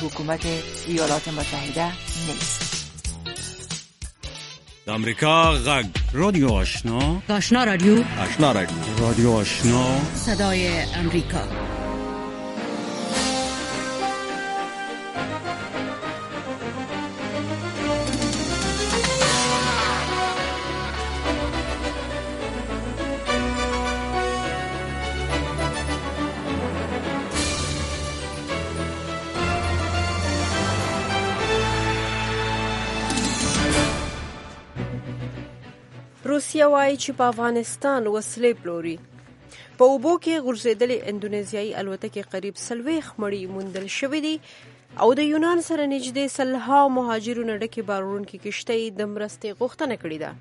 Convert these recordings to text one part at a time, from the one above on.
حکومت ایالات متحده نیست. امریکا غږ رادیو آشنا، آشنا رادیو، آشنا رادیو، رادیو آشنا، صدای امریکا. روسیه وایي چې په افغانستان وسلې پلوري. په اوبو کې غورځېدلې اندونیزیایي الوتکې قریب 40 مړي موندل شوي دي او د یونان سره نږدې 100 مهاجرو ډکې بارونکې کشتۍ د مرستې غوښتنه کړې ده.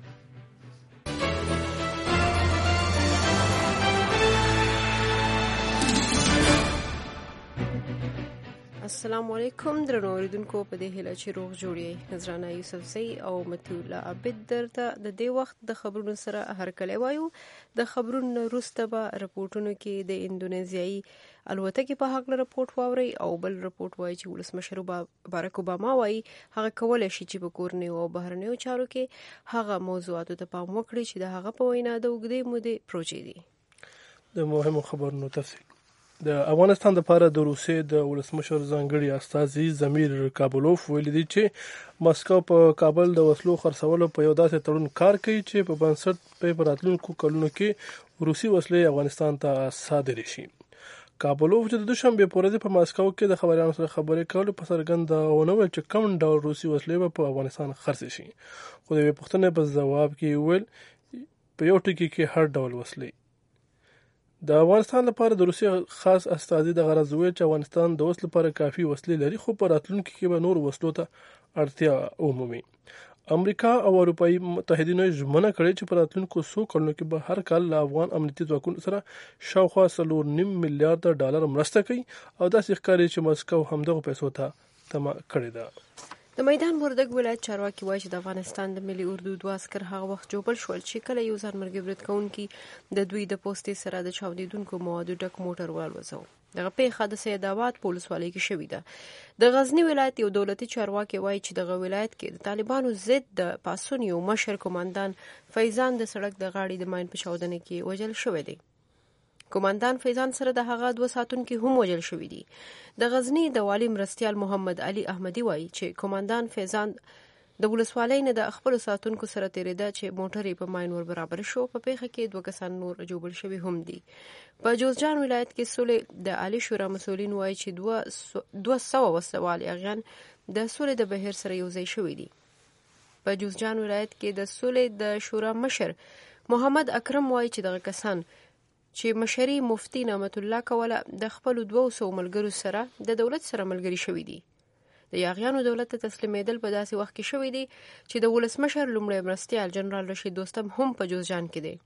السلام علیکم درنو اوریدونکو، په دې هیله چې روغ جوړ یې. نذرانه یوسفزۍ او متي الله عابد درته د دې وخت د خبرونو سره هرکلی وایو. د خبرونو وروسته به رپورټونو کې د اندونیزیایي الوتکې په هکله رپورټ واورئ او بل رپورټ وایي چې ولسمشر بارک اوباما وایي هغه کولی شي چې په کورنیو او بهرنیو چارو کې هغه موضوعاتو ته پام وکړي چې د هغه په وینا د اوږدې مودې پروژې دي. د مهمو خبرونو تفصیل. د افغانستان لپاره د روسیې د ولسمشر ځانګړي استازي زمیر کابلوف ویلي دي چې مسکو په کابل د وسلو خرڅولو په یو داسې تړون کار کوي چې په بنسټ په راتلونکو کلونو کې روسي وسلې افغانستان ته صادرې شي. کابلوف چې د دوشنبه په ورځ په مسکو کې د خبريالانو سره خبرې کولې په څرګندونه ویل چې کوم ډول روسي وسلې په افغانستان خرڅ شي، خو د پوښتنې په ځواب کې ویل په یو ټکي کې هر ډول وسلې. د افغانستان لپاره د روسیې خاص استازي د غرض ویل چې افغانستان د وسلو لپاره کافي وسلې لري، خو په راتلونکي کې به نور وسلو ته اړتیا ومومي. امریکا او اروپایي متحدینو ژمنه کړې چې په راتلونکو څو کلونو کې به هر کال له افغان امنیتي ځواکونو سره شاوخوا 4.5 میلیارډ ډالر مرسته کوي او داسې ښکاري چې مسکو همدغه پیسو ته تمه کړې ده. د میدان وردګ ولایت چارواکي وایي چې د افغانستان د ملي اردو 2 عسکر هغه وخت جوړ شول چې کله یو ځانمرګي برید کوونکي د دوی د پوستې سره د چاودیدونکو موادو ډک موټر والوځو. دغه پیښه د سیدآباد په ولسوالۍ کې شوې ده. د غزنی ولایت یو دولتي چارواکي وایي چې دغه ولایت کې د طالبانو ضد د پاسون یو مشر کمانډان فیضان د سړک د غاړې د ماین په چاودنه کې وژل شوی دی. کمانډان فیضان سره د هغه 2 ساتونکي هم وژل شوي دي. د غزنی د والی مرستیال محمد علي احمدي وایي چې کمانډان فیضان د ولسوالۍ نه د خپل ساتونکو سره تیریده چې موټر یې په ماین ور برابر شو. په پیښه کې 2 کسان نور جوړ شوي هم دي. په جوزجان ولایت کې سولې د عالی شورا مسؤلین وایي چې 200 وسوال اغیان د سولې د بهیر سره یو ځای شوي دي. په جوزجان ولایت کې د سولې د شورا مشر محمد اکرم وایي چې دغه کسان چې مشري مفتی نعمت الله کوله د خپل 200 ملګرو سره د دولت سره ملګری شوي دي. د یاغیانو دولت ته تسلیمېدل په داسې وخت کې شوي دي چې د ولسمشر لومړی مرستیال جنرال رشید دوستم هم په جوزجان کې دی.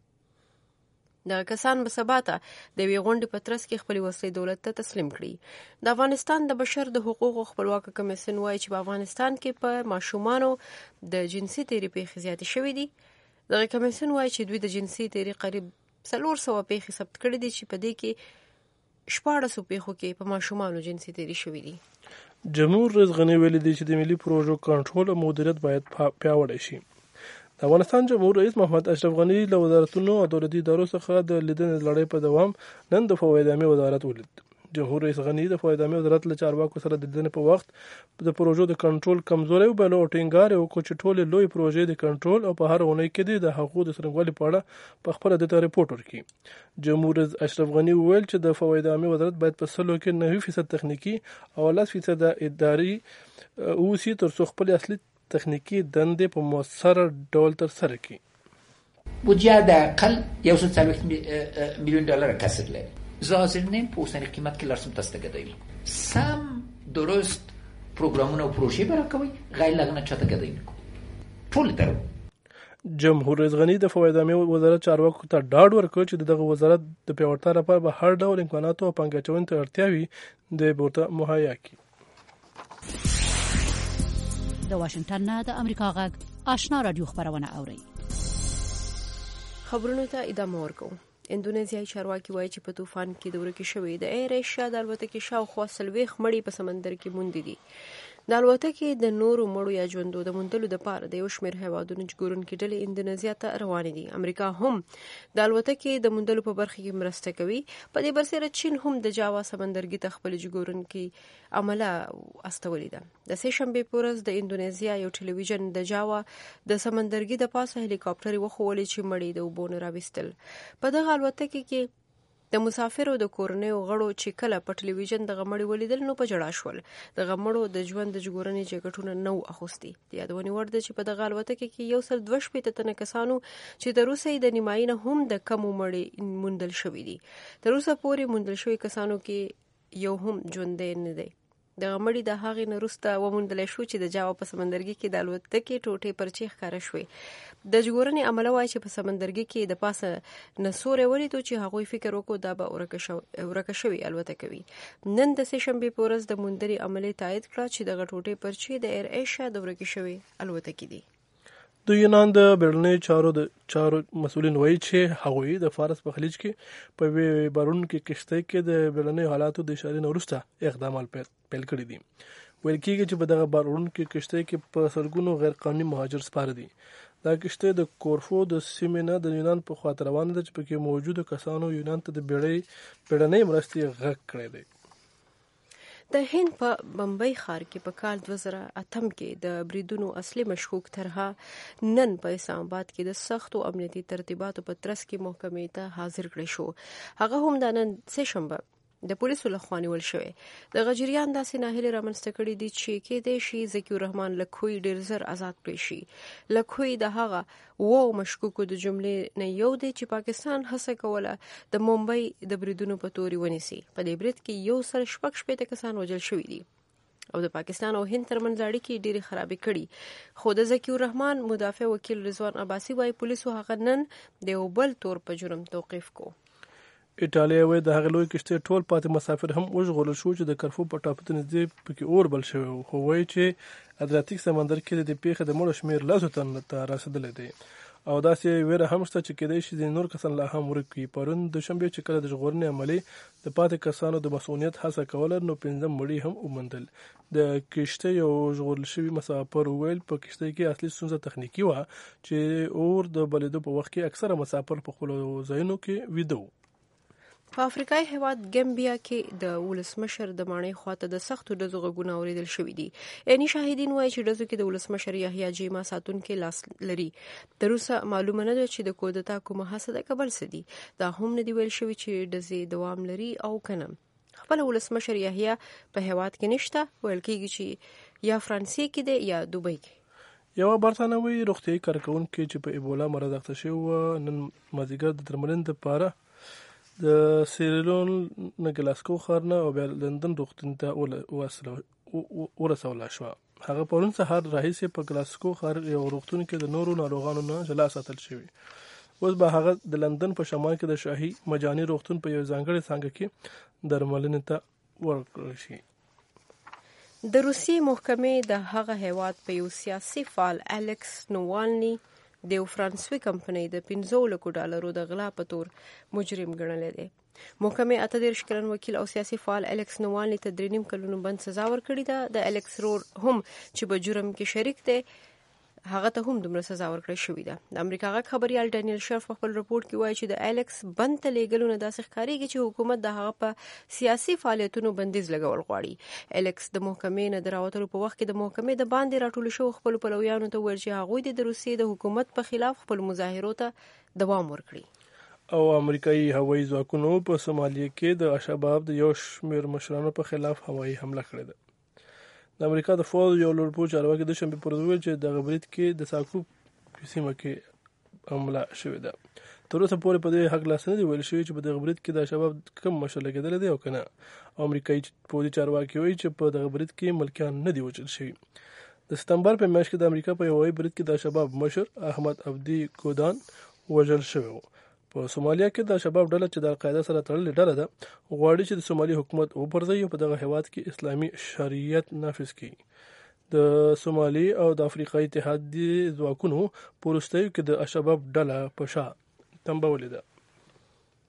دغه کسان به سبا ته د یوې غونډې په ترڅ کې خپلې وسلې دولت ته تسلیم کړي. د افغانستان د بشر د حقوقو خپلواک کمیسیون وایي چې په افغانستان کې په ماشومانو د جنسي تیري پیښې زیاتې شوي دي. دغه کمیسیون وایي چې دوی د جنسي تیري قریب 400 پیښې ثبت کړي دي چې په دې کې 1400 پیښو کې په ماشومانو جنسي تیري شوي دي. جمهور رئیس غنی ویلي دی چې د ملي پروژو کنټرول او مدیریت باید پیاوړی شي. د افغانستان جمهور رئیس محمد اشرف غنی له وزارتونو او دولتي ادارو څخه د لیدنې لړۍ په دوام نن د فواید عامه وزارت ولید. جمهور رئیس غنی د فواید عامه وزارت له چارواکو سره د لیدنې په وخت د پروژو د کنټرول کمزوري او بلو ټینګار او کوچټول لوی پروژې د کنټرول او په هر اونۍ کې د حقوقو د څرنګوالي په اړه په خپل د ریپورت ورکړي. جمهور رئیس اشرف غنی وویل چې د فواید عامه وزارت باید په سلو کې 9% تخنیکی او 10% اداري اوسي تر څو خپل اصلي تخنیکی دندې په مؤثر ډول تر سره کړي. بودجه در اقل 140 میلیون دلار کسر لري. زازرنیم پوستن قیمت که لرسم تستگه داییم سم درست پروگرامون و پروژه برای کوي غیر لغنه چاته گداییم ټول درو. جمهور رئیس غنی د فواید عامه وزارت چارواکو ته ډاډ ورکړ چې دغه وزارت د پیاوړتیا لپاره به هر ډول امکاناتو او پنګچون ته اړتیا وي د ورته مهیا کړي. د واشنگټن نه د امریکا غږ آشنا رادیو خبرونه اوري. خبرونو ته ادامه ورکوم. اندونیزیایي چارواکي وایي چې په طوفان کې د ورکې شوې د ایر ایشیا د الوتکې شاوخوا 40 مړي په سمندر کې موندي دي. د الوتکې د نورو مړو یا ژوندو د موندلو دپاره د یو شمېر هیوادونو ژغورونکي ډلې اندونیزیا ته روانې دي. امریکا هم د الوتکې د موندلو په برخه کې مرسته کوي. په دې برسېره چین هم د جاوا سمندرګي ته خپل ژغورونکي عمله استولې ده. د سې شنبې په ورځ د اندونیزیا یو ټلویزیون د جاوا د سمندرګي د پاسه هلیکاپټر وښولې چې مړي د اوبو نه راویستل. په دغه الوتکې کې د مسافرو د کورنیو غړو چې کله په ټلویزیون د غمړې ولیدل نو په جړا شول. د غمړو د ژوند د ژغورنې جګټونه نو اخوستي. د یادونې وړ ده چې په دغه الوتکې کې 162 تنه کسانو چې د روسیې د نیمایي نه هم د کمو مړي موندل شوي دي. تر اوسه پورې موندل شوي کسانو کې یو هم ژوندی نه دی. د غمړي د هغې نه وروسته وموندلی شو چې د جاوا په سمندرګي کې د الوتکې ټوټې پرچې ښکاره شوې. د ژغورنې عمله وایي چې په سمندرګي کې د پاسه نسوری ولیدو چې هغوی فکر وکړو دا به ورکه شوې الوتکه وي. نن د سې شنبې په ورځ د موندنې عملې تایید کړه چې دغه ټوټې پرچې د ایر ایشیا د ورکې شوې الوتکې دي. د یونان د بیړنیو چارو مسؤلین وایي چې هغوی د فارس په خلیج کې په یوې بارونکې کښتۍ کې د بیړنیو حالاتو د اشارې نه وروسته اقدامات پیل کړي دي. ویل کېږي چې په دغه بارونکې کښتۍ کې په سلګونو غیر قانوني مهاجر سپاره دي. دا کښتۍ د کورفو د سیمې نه د یونان په خواته روانه ده چې پکې موجودو کسانو یونان ته د بیړنۍ مرستې غږ کړی دی. د هند په بمبئی ښار کې په کال 2008 کې د بریدونو اصلي مشکوک طرحه نن په اسلام آباد کې د سختو امنیتي ترتیباتو په ترڅ کې محکمې ته حاضر کړی شو. هغه هم د نن سې شنبه د پولیسو لخوا نیول شوی. د غجریان داسې ناهیلې رامنځته کړي دي چې کېدای شي ذکي الرحمن لکھوی ډېر زر آزاد کړی شي. لکھوی د هغه مشکوکو د جملې نه یو دی چې پاکستان هڅه کوله د ممبئی د بریدونو په توري ونیسي. په دې برید کې 116 کسان وژل شوي دي او د پاکستان او هند ترمنځ اړیکې ډېرې خرابې کړي. خو د ذکي الرحمن مدافع وکیل رضوان عباسي وایي پولیسو هغه نن د یو بل تور په جرم توقیف کو. ایټالیا وایي د هغې لویې کښتۍ ټول پاتې مسافر هم وژغورل شو چې د کرفو په ټاپو ته نږدې پکې اور بل شوی و. خو وایي چې ادریاتیک سمندر کې د دې پیښې د مړو شمېر 10 تنو ته رسېدلی دی او داسې ویره هم شته چې کېدای شي ځینې نور کسان لا هم ورک وي. پرون د شنبې چې کله د ژغورنې عملې د پاتې کسانو د مسؤلیت هڅه کوله نو 15 مړي هم وموندل. د کښتۍ یو ژغورل شوي مسافر وویل په کښتۍ کې اصلي ستونزه تخنیکي وه چې اور د بلېدو په وخت کې اکثره مسافر په خپلو ځایونو کې ویده وو. په افریقایي هیواد ګمبیا کې د ولسمشر د ماڼۍ خواته د سختو ډزو غږونه اورېدل شوي دي. یعنې شاهدین وایي چې ډزو کې د ولسمشر یحیی جیما ساتونکي لاس لري. تر اوسه معلومه نه ده چې د کودتا کومه هڅه د کبل څه دي. دا هم نه دی ویل شوي چې ډزې دوام لري او که نه. خپل ولسمشر یحیی په هیواد کې نشته. ویل کېږي چې یا فرانسې کې دی یا دوبۍ کې. یوه برتانوي روغتیایي کارکوونکې چې په ایبولا مرض اخته شوې وه نن مازدیګر د درملنې دپاره د سیریلیون نه ګلاسکو ښار نه او بیا لندن روغتون ته ورسوله شوه. هغه پرون سهار راهیسې په ګلاسکو ښار یو روغتون کې د نورو ناروغانو نه جلا ساتل شوي. اوس به هغه د لندن په شمال کې د شاهي مجاني روغتون په یو ځانګړې څانګه کې درملنې ته ورکړل شي. د روسیې محکمې د هغه هیواد په یو سیاسي فعال الیکس نووالني د یو فرانسوي کمپنۍ د 15 لکو ډالرو د غلا په تور مجرم ګڼلی دی. محکمې 38 کلن وکیل او سیاسي فعال الیکس نووالني ته 3.5 کلونو بند سزا ورکړې ده. د الیکس رور هم چې په جرم کې شریک دی هغه ته هم دومره سزا ورکړې شوې ده. د امریکا غږ خبریال ډانیل شرف په خپل رپورټ کې وایي چې د الیکس بند ته لیږلو نه داسې ښکارېږي چې حکومت د هغه په سیاسي فعالیتونو بندیز لګول غواړي. الیکس د محکمې نه د راوتلو په وخت کې د محکمې د باندې راټولو شوو خپلو پلویانو ته وویل چې هغوی د روسیې د حکومت په خلاف خپلو مظاهرو ته دوام ورکړي. او امریکایي هوایي ځواکونو په سومالیه کې د الشباب د یو شمېر مشرانو په خلاف هوایي حمله کړې ده. د امریکا د فوج یو لوړپوړو چارواکي د شنبې پر ورځ وویل چې دغه برید کې د ساکو په سیمه کې حمله شوې ده. تر اوسه پورې په دې هکله څه نه دي ویل شوي چې په دغه برید کې د الشباب کوم مشر لګېدلی دی او که نه. امریکایي پوځي چارواکي وایي چې په دغه برید کې ملکیان نه دي وژل شوي. د ستمبر په میاشت کې د امریکا په یو هوایي برید کې د الشباب مشر احمد عبدي ګودان وژل شوی و. په سومالیا کې د الشباب ډله چې د القاعده سره تړلې ډله ده غواړي چې د سومالي حکومت وپرځوي او په دغه هیواد کې اسلامي شریعت نافذ کړي. د سومالي او د افریقایي اتحادیې ځواکونو په وروستیو کې د الشباب ډله په شا تنبولې ده.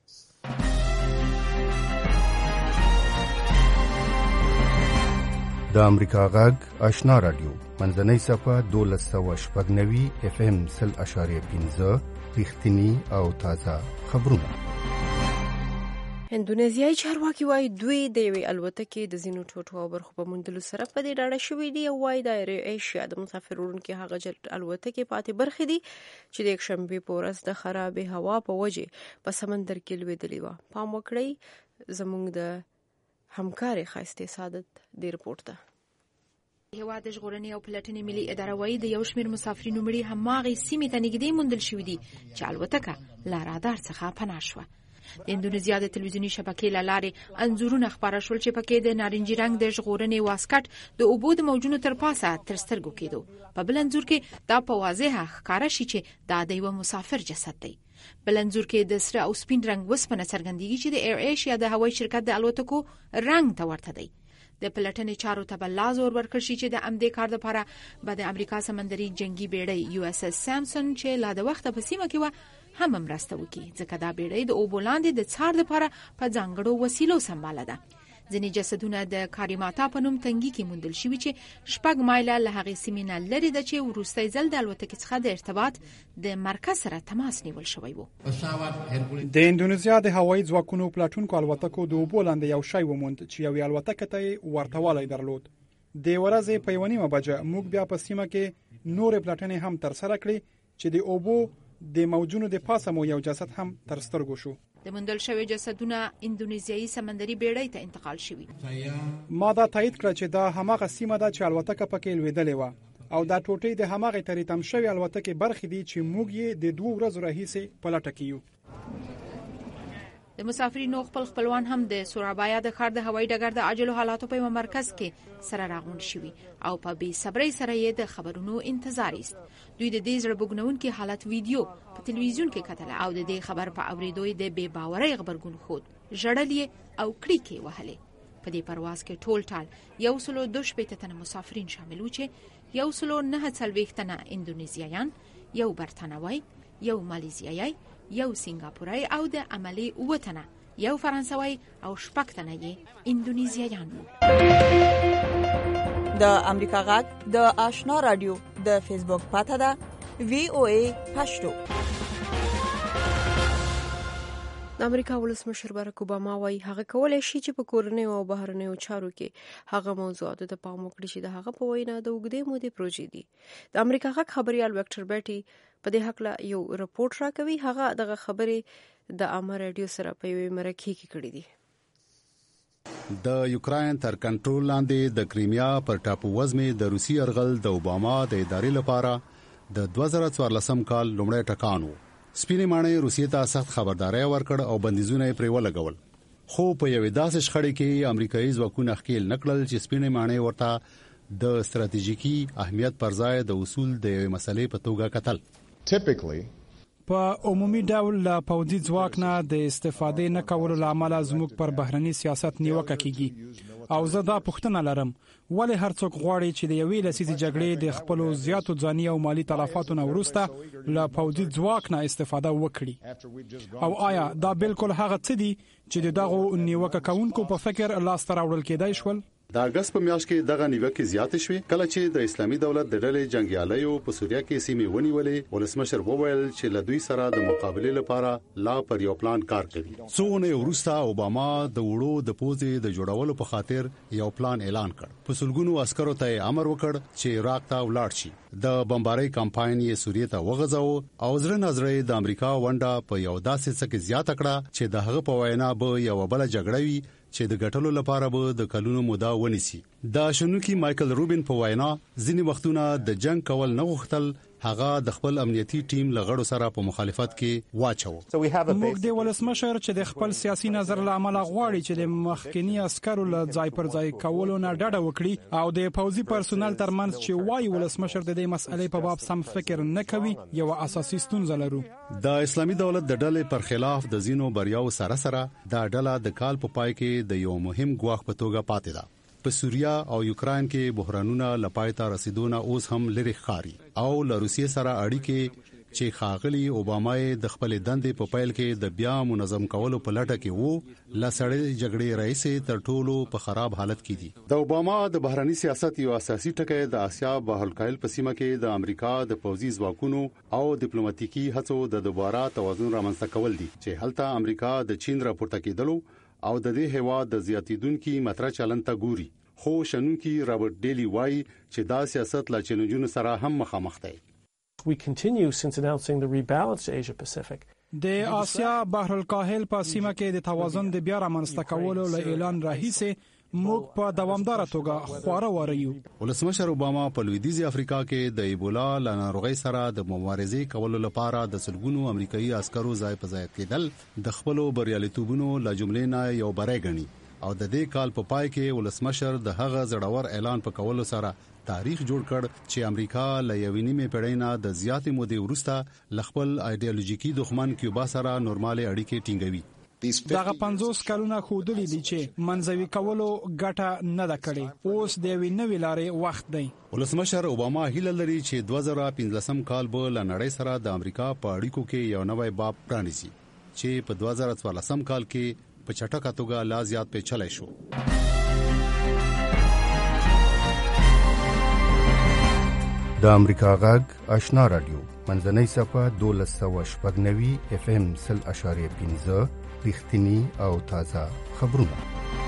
د امریکا غږ آشنا رادیو منځنۍ صفه 1290 FM 0.15 رښتینی او تازه خبرونه. اندونیزیایي چارواکي وایي دوی د یوې الوتکې د ځینو ټوټو او برخو په موندلو سره په دې ډاډه شوي دي او وایي د ایر ایشیا د مسافر وړونکي هغه الوتکې پاتې برخې دي چې د یکشنبې په ورځ د خرابې هوا په وجې په سمندر کې لوېدلې وه. پام وکړئ زموږ د همکارې ښایستې سعادت دې رپورټ ته. هیواد د ژغورنې او پلټنې ملي اداره وایي د یو شمېر مسافرینو مړي هماغې سیمې ته نږدې موندل شوي دي چې الوتکه له رادار څخه پناه شوه. د اندونیزیا د تلویزیوني شبکې له لارې انځورونه خپاره شول چې پکې د نارنجي رنګ د ژغورنې واسکټ د اوبو د موجونو تر پاسه تر سترګو کېدو. په بل انځور کې دا په واضحه ښکاره شي چې دا د یوه مسافر جسد دی. بل انځور کې د سره او سپین رنګ وسپنه څرګندېږي چې د ایر ایشیا د هوایي شرکت د الوتکو رنګ ته ورته دی. د پلټنې چارو ته بل زور ورکړ شي چې د امدې کار لپاره به د امریکا سمندري جنگي بیړۍ USS سامسون چې لا د وخت په سیمه کې و هم مرسته وکړي ځکه دا بیړۍ د اوبو لاندې د څار لپاره په ځانګړو وسیلو سمباله ده. ځینې جسدونه د کاریماتا په نوم تنګي کې موندل شوي چې 6 مایله له هغې سیمې نه لرې ده چې وروستی ځل د الوتکې څخه د ارتباط د مرکز سره تماس نیول شوی و. د اندونیزیا د هوایي ځواکونو پلاټونکو الوتکو د اوبو لاندې یو شی وموند چې یوې الوتکې ته ورته والی درلود. د ورځې په 1:30 بجه موږ بیا په سیمه کې نورې پلاټنې هم ترسره کړې چې د اوبو د موجونو د پاسه مو یو جسد هم تر سترګو شو. د موندل شوی جسدونه اندونیزیایي سمندري بیړۍ ته انتقال شوي. ما دا تایید کړ چې دا هماغه سیمه ده چې الوتکه پکې لوېدلې وه او دا ټوټې د هماغې ترې تم شوی الوتکې برخې دي چې موږ یې د 2 ورځو راهیسې په لټه کې یو. د مسافرینو خپلوان هم د سورابایا د ښار د هوایي ډګر د عاجلو حالاتو په یو مرکز کې سره راغونډ شوي او په بې صبرۍ سره یې د خبرونو انتظار ایست. دوی د دې زړه بوږنونکي حالت ویډیو په تلویزیون کې کتل او د دې خبر په اوریدو د بې باورۍ غبرګون خود ژړل او کړیکې وهلې. په دې پرواز کې ټول ټال 122 تنه مسافرین شامل و چې 149 تنه اندونیزیایان، یو برتانوي، یو مالیزیایي، یو سنگاپوري او د عملی 9 تنه، یو فرانسوي او 6 تنه یې اندونیزیایان وو. د امریکا غږ د آشنا رادیو د فیسبوک پاته ده VOA پښتو. د امریکا ولسمشر باراک اوباما وايي هغه کولای شي چې په کورنیو او بهرنیو چارو کې هغه موضوعاتو ته پام وکړي چې د هغه په وینا د اوږدې مودې پروژې دي. د امریکا غږ خبريال وکټر بیټي په دې حق لا یو رپورټ راکوي. هغه دغه خبرې د امر رادیو سره په یوې مرکه کې کړې دي. د یوکراین تر کنټرول لاندې د کریمیا پر ټاپو وزمې د روسي ارغل د اوباما د ادارې لپاره د 2014 کال لومړی ټکان و. سپینې ماڼۍ روسیې ته سخت خبرداري ورکړ او بندیزونه یې پرې ولګول. خو په یوې داسې شخړې کې امریکایي ځواکونه ښکیل نکړل چې سپینې ماڼۍ ورته د ستراتیژیکي اهمیت پر ځای د اصول د یوې مسلې په توګه کتل. په عمومي ډول له پوځي ځواک نه د استفادې نه کولو لامل زموږ پر بهرني سیاست نیوکه کیږي او زه دا پوښتنه لرم ولې هر څوک غواړي چې د یوې لسیزې جګړې د خپل زیاتو ځاني او مالی تلفاتو نه وروسته له پوځي ځواک نه استفاده وکړي او آیا دا بالکل هغه څه دي چې دغه نیوکه کوونکو په فکر لاس ته راوړل کېدای شول؟ د اگست په میاشت کې دغه نیوکه زیاتې شوې کله چې د اسلامي دولت د ډلې جنگیالیو په سوریه کې سیمې ونیولې. ولسمشر وویل چې له دوی سره د مقابله لپاره لا پر یو پلان کار کوي. څوونه وروسته اوباما د وړو د پوزې د جوړولو په خاطر یو پلان اعلان کړ. په سلګونو عسکرو ته امر وکړ چې عراق ته ولاړ شي. د بمبارۍ کمپاین یې سوریه ته وغځاو او زړه نظرې د امریکا ونډه په یو داسې څه کې زیات کړه چې د هغه په وینا به یو بل جګړه وي چې د ګټلو لپاره به د کلونو موده ونیسي. د شنونکي مایکل روبین په وینا ځینې وختونه د جنگ کول نه غوښتل هغه د خپل امنیتي ټیم لغړو سره په مخالفت کې واچو. موږ د ولسمشر چې د خپل سیاسي نظر لامل غواړي چې د مخکنی عسکرو له ځای پر ځای کولو نه ډډه وکړي او د پوځي پرسونل ترمنځ چې وايي ولسمشر د دې مسئلې په باب سم فکر نه کوي یو اساسي ستونزه لرو. د اسلامي دولت د ډلې پر خلاف د زینو بریاو سره سره دا ډله د کال په پای کې د یو مهم ګواښ په توګه پاتې ده. په سوریه او یوکراین کې بحرانونه لپای ته رسیدونه اوس هم لري ښکاری او له روسیې سره اړیکې چې ښاغلي اوباما د خپل دندې په پیل کې د بیا منظم کولو په لټه کې وو لسړې جګړې رئیس تر ټولو په خراب حالت کې دي. د اوباما د بهرنی سیاست یو اساسي ټکی د آسیا بحرالکاهل په سیمه کې د امریکا د پوځي ځواکونو او ډیپلوماټیکي هڅو د دوباره توازن رامنځته کول دي چې هلته امریکا د چین راپورته کېدلو او د دې هیواد د زیاتیدونکو متره چلن ته ګوري. خو شنونکي رابرټ ډیلی وایي چې دا سیاست لا چیلنجونو سره هم مخامخ دی. We continue since announcing the rebalanced Asia Pacific. د آسیا بحرالکاهل په سیمه کې د توازن د بیا رامنځته کولو له اعلان راهیسې موږ په دوامدار توګه خواره وریو. ولسمشر اوباما په لویدیځي افریقا کې د ایبولا له ناروغۍ سره د مبارزې کولو لپاره د سلګونو امریکایي عسکرو ځای په ځای کېدل د خپل بریالیتوبونو له جملې نه یو بری ګڼي او د دې کال په پای کې ولسمشر د هغه زړور اعلان په کولو سره تاریخ جوړ کړ چې امریکا له یوې نیمې پیړۍ نه د زیاتې مودې وروسته خپل ایډیالوژیکي دښمن کیوبا سره نورمالي اړیکې ټینګوي. دغه 50 کلونه خودلی دي چې منځوي کولو ګټه نه ده کړې. اوس د یوې نوې لارې وخت دی. ولسمشر اوباما هیله لري چې 2015 کال به له نړۍ سره د امریکا په اړیکو کې یو نوی باب پرانیسي چې په 2014 کال کې په چټکه توګه لا زیات پیچلی شو. د امریکا غږ آشنا رادیو منځنۍ صفه 1290 FM 0.5 رښتینی او تازه خبرونه.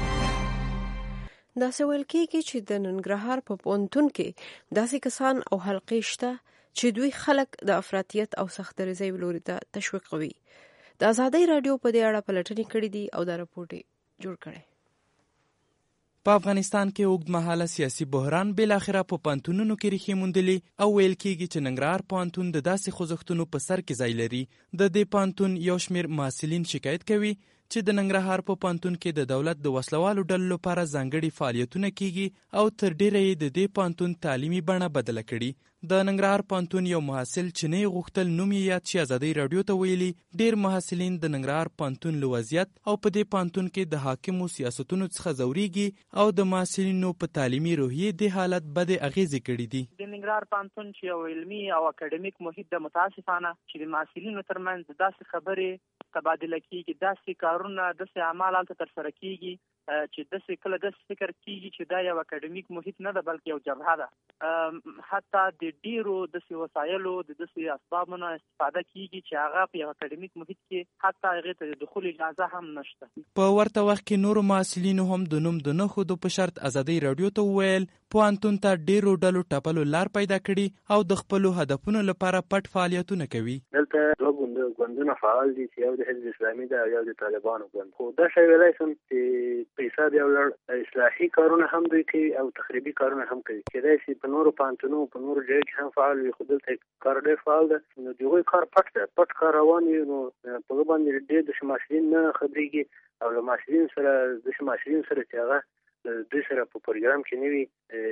دا سوال کېږي چې د ننګرهار په پوهنتون کې داسې کسان او حلقې شته چې دوی خلک د افراطیت او سخت دریځۍ لوري ته تشویقوي. د آزادۍ رادیو په دې اړه پلټنې کړې دي او دا راپور جوړ کړی. په افغانستان کې اوږدمهاله سیاسي بحران بالاخره په پوهنتونونو کې ریښې موندلې او ویل کېږي چې ننګرهار پوهنتون د داسې خوځښتونو په سر کې ځای لري. د دې پوهنتون یو شمېر محصلین شکایت کوي چې د ننګرهار په پوهنتون کې د دولت د وسلوالو ډلو لپاره ځانګړي فعالیتونه کېږي او تر ډیره یې د دې پوهنتون تعلیمي بڼه بدله کړي. د ننګرهار پوهنتون یو محصل چې نه غوښتل نوم یې یاد شي آزادۍ رادیو ته ویلي ډیر محصلین د ننګرهار پوهنتون له وضعیت او په دې پوهنتون کې د حاکمو سیاستونو څخه ځورېږي او د محصلینو په تعلیمي روحیې د حالت بدې اغیزې کړي دي. د ننګرهار پوهنتون چې یو علمي او اکاډمیک محیط د متاسفانه چې د محصلینو ترمنځ داسې خبرې تبادله کیږي، داسې کارونه، داسې اعمال هلته ترسره کیږي چې داسې کله داسې فکر کیږي چې دا یو اکاډمیک محیط نه ده بلکې یو جبهه ده. حتی د ډیرو داسې وسایلو د داسې اسبابو نه استفاده کیږي چې هغه په یو اکاډمیک محیط کې حتی هغې ته د دخول اجازه هم نشته. په ورته وخت کې نورو محصلینو هم د نوم د نه ښودو په شرط آزادۍ رادیو ته وویل پوهنتون ته ډیرو ډلو ټپلو لار پیدا کړي او د خپلو هدفونو لپاره پټ فعالیتونه کوي. دلته دوه ګوندونه فعال دي چې یو د حزب اسلامي ده او یو د طالبانو ګوند. خو دا شی ویلی شم چې په حساب یو لړ اصلاحي کارونه هم دوی کوي او تخریبي کارونه هم کوي. کېدای شي په نورو پوهنتونونو په نورو ځایو کې هم فعال وي، خو دلته کار ډېر فعال ده. نو د هغوی کار پټ ده، پټ کار روان وي. نو په هغه باندې ډېر داسې محصلین نه خبرېږي او له محصلینو سره داسې محصلین سره چې هغه دوی سره په پروګرام کې نه وي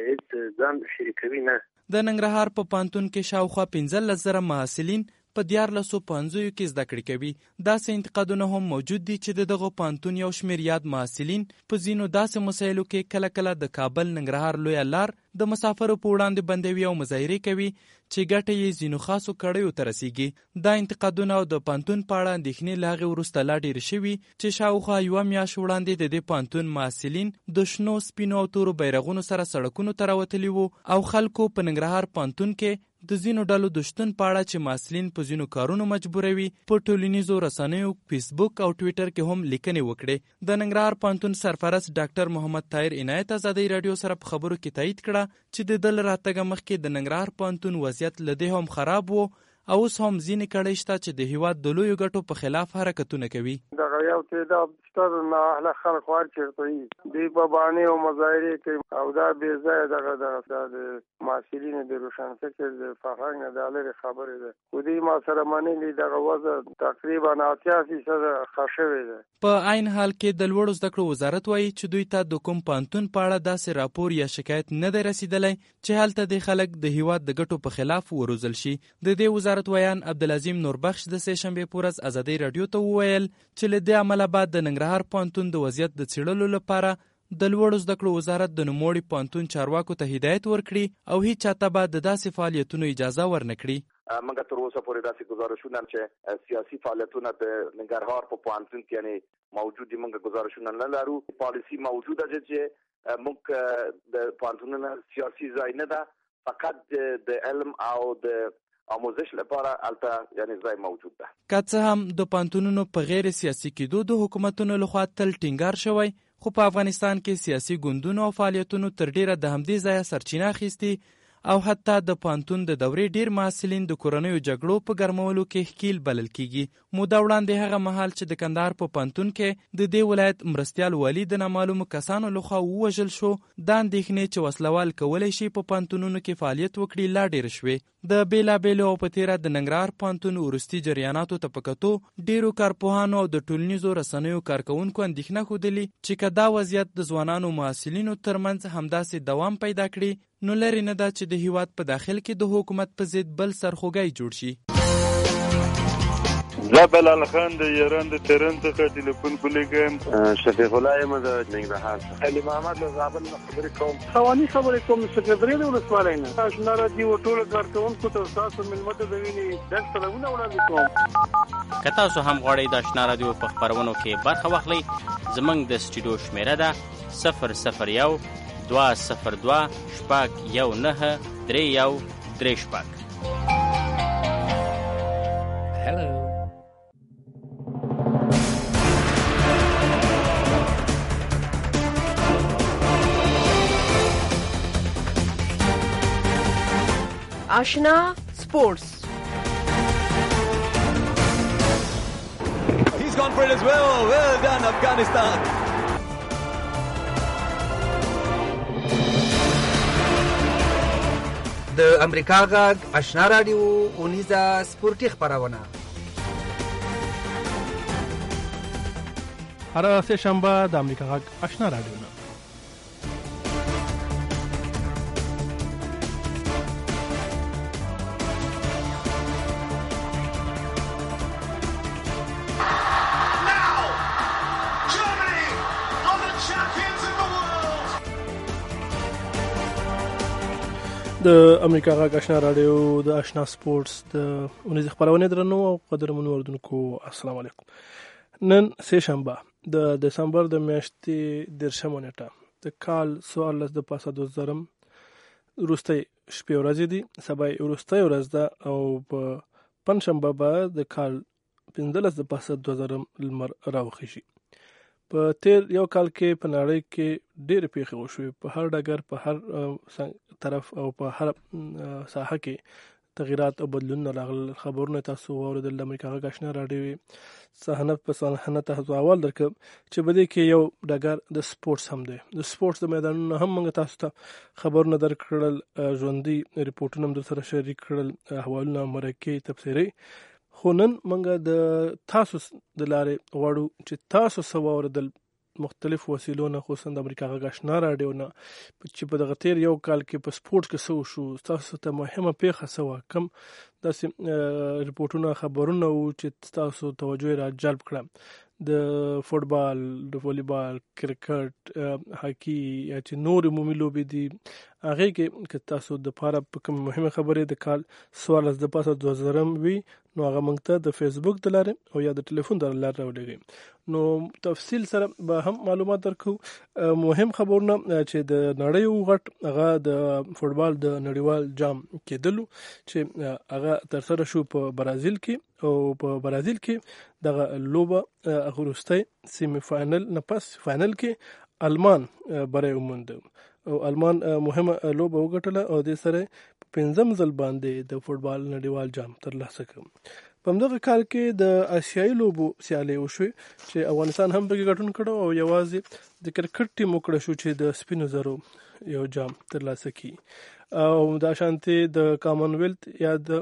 هېڅ ځان شریکوي نه. د ننګرهار په پوهنتون کې شاوخوا 15,000 محصلین په 1450 کې زده کړې کوي. داسې انتقادونه هم موجود دي چې د دغه پوهنتون یو شمېر یاد محصلین په ځینو داسې مسایلو کې کله کله د کابل ننګرهار لویه لار د مسافرو په وړاندې بندوي او مظاهرې کوي چې ګټه یې ځینو خاصو کړیو ته رسیږي. دا انتقادونه او د پوهنتون په اړه اندېښنې له هغې وروسته لا ډېرې شوي چې شاوخوا یوه میاشت وړاندې د دې پوهنتون محصلین د شنو سپینو او تورو بیرغونو سره سړکونو ته راوتلي وو او خلکو په ننګرهار پوهنتون کې د ځینو ډلو د شتون په اړه چې محصلین په ځینو کارونو مجبوروي په ټولنیزو رسنیو فیسبوک او ټویټر کې هم لیکنې وکړې. د ننګرهار پوهنتون سرپرست ډاکټر محمد طاهر عنایت آزادۍ رادیو سره په خبرو کې تایید کړه چې د ده له راتګه مخکې د ننګرهار پوهنتون وضعیت له دې هم خراب و او اوس هم ځینې کړۍ شته چې د هیواد د لویو ګټو په خلاف حرکتونه کوي. دغه یو تعداد شته نااهله خلک وار چېرته وي دوی په بانې او مظاهرې کوي او دا بې ځایه دغه د محصلینو د روښانفکر د فرهنګ نه دا لرې خبرې ده. خو دوی ما سره منلي دغه وضع تقریبا 80% ښه شوې ده. په عین حال کې د لوړو زده کړو وزارت وایي چې دوی ته د کوم پوهنتون په اړه داسې راپور یا شکایت نه دی رسیدلی چې هلته د خلک د هیواد د ګټو په خلاف وروزل شي. د دې وزارت ویان عبدالعظیم نوربخش د سه شنبې په ورځ آزادۍ رادیو ته وویل چې له دې امله بعد د ننګرهار پوهنتون د وضعیت د څېړلو لپاره د لوړو زده کړو وزارت د نوموړي پوهنتون چارواکو ته هدایت ورکړي او هیڅ چاته به د داسې فعالیتونو اجازه ورنکړي. موږ تر اوسه پورې داسې گزارشونه چې سیاسي فعالیتونه د ننګرهار په پوهنتون کې یعنی موجود دي موږ گزارشونه نه لرو. پالیسی موجوده ده چې موږ د پوهنتونونو سیاسي ځای نه ده، فقط د علم او د آموزش لپاره البته یعنی ځای موجود ده. که څه هم د پوهنتونونو په غیر سیاسي کېدو د حکومتونو لخوا تل ټینګار شوی، خو په افغانستان کې سیاسي ګوندونو او فعالیتونو تر ډیره د همدې ځایه سرچینه اخیستې او حتی د پوهنتون د دورې ډیر محصلین د کورنیو جګړو په ګرمولو کې ښکیل بلل کیږي. موده وړاندې هغه مهال چې د کندهار په پوهنتون کې د دې ولایت مرستیال والي د نامعلومو کسانو لخوا ووژل شو، دا اندېښنې چې وسلوال کولی شي په پوهنتونونو کې فعالیت وکړي لا ډېرې شوې. د بېلابېلو او په تېره د ننګرهار پوهنتون وروستي جریاناتو ته په کتو ډېرو کارپوهانو او د ټولنیزو رسنیو کارکوونکو اندېښنه ښودلي چې که دا وضعیت د ځوانانو محصلینو ترمنځ همداسې دوام پیدا کړي نو لرې نه ده چې د هیواد په داخل کې د حکومت په ضد بل سرخوږی جوړ شي. زه بلال خان د ایران د تهران څخه ټلیفون کولیږم. شفیق الله یم د ننګرهار څخه. علي محمد له زابل نه خبرې کوم. خواني خبرې کوم سکرټری د ولسوالۍ نه. آشنا راډیو ټول کارکونکو ته تاسو ملمت د ویني ډک سلامونه وړاندې کوم. که تاسو هم غواړئ د آشنا راډیو په خپرونو کې برخه واخلئ، زموږ د سټوډیو شمیره ده 001 202 19 31 Hello. آشنا سپورتس. He's gone for it as well. Well done, Afghanistan. د امریکا غږ آشنا راډیو اونیزه سپورتي خپرونه هر سه شنبه د امریکا غږ آشنا راډیو نه. د امریکا غږ آشنا راډیو د آشنا سپورتس د اونیزه خپرونه درنو او قدرمنو اوردونکو السلام علیکم. نن سه شنبه د دسمبر د میاشتې 10 نیټه د کال 14 د پاسه 2000 وروستۍ شپې ورځې دي. سبا وروستۍ ورځ ده او په پنځشنبه به د کال 15 د پاسه 2000 لمر راوخیږي. په تیر یو کال کې په نړۍ کې ډېر پیښې وشوې، په هر ډګر په هر طرف او په هر ساحه کې تغیرات او بدلونونه راغلل. خبرونه تاسو واوریدل. د امریکا غږ آشنا راډیو صحنه په صحنه تاسو اول درکم چې بده کې یو ډګر د سپورتس هم دی. د سپورتس د میدانونو هم موږ تاسو ته خبرونه درکړل، ژوندۍ ریپورتونه هم در سره شریک کړل، احوالونه، مرکې، تبصرې. خو نن موږ د تاسو د لارې غواړو چې تاسو څه واوریدل مختلف وسیلو نه، خصوصا د امریکا غږ آشنا راډیو نه، چې په دغه تیر یو کال کې په سپورټ کې څه وشو، تاسو ته مهمه پیښه څه وه، کوم داسې ریپورټونه، خبرونه وو چې تاسو توجه را جلب کړه. د فوټبال، د والیبال، کرکټ، هاکي یا چې نور عمومي لوبې دي، هغې کې که تاسو د پاره په کوم مهمه خبرې د کال 14 د پاسه 2000 وي نو هغه موږ ته د فیسبوک د لارې او یا د ټلیفون د لارې راولېږئ. نو تفصیل سره به هم معلومات درکو. مهم خبرونه چې د نړۍ غټ هغه د فوټبال د نړیوال جام کېدلو چې هغه ترسره شو په برازیل کې، او په برازیل کې دغه لوبه وروستۍ سیمی فاینل نه پس فاینل کې آلمان بری وموند او آلمان مهمه لوبه وګټله او د سره په 5م ځل باندې د فوټبال نړیوال جام ترلاسه کړ. په همدغه کال کې د آسیایي لوبو سیالۍ وشوې چې افغانستان هم پکې ګډون کړو او یوازې د کرکټ ټیم وکړه شو چې د سپینو زرو یو جام ترلاسه کړي. او دا شانتي د کامن ویلث یا د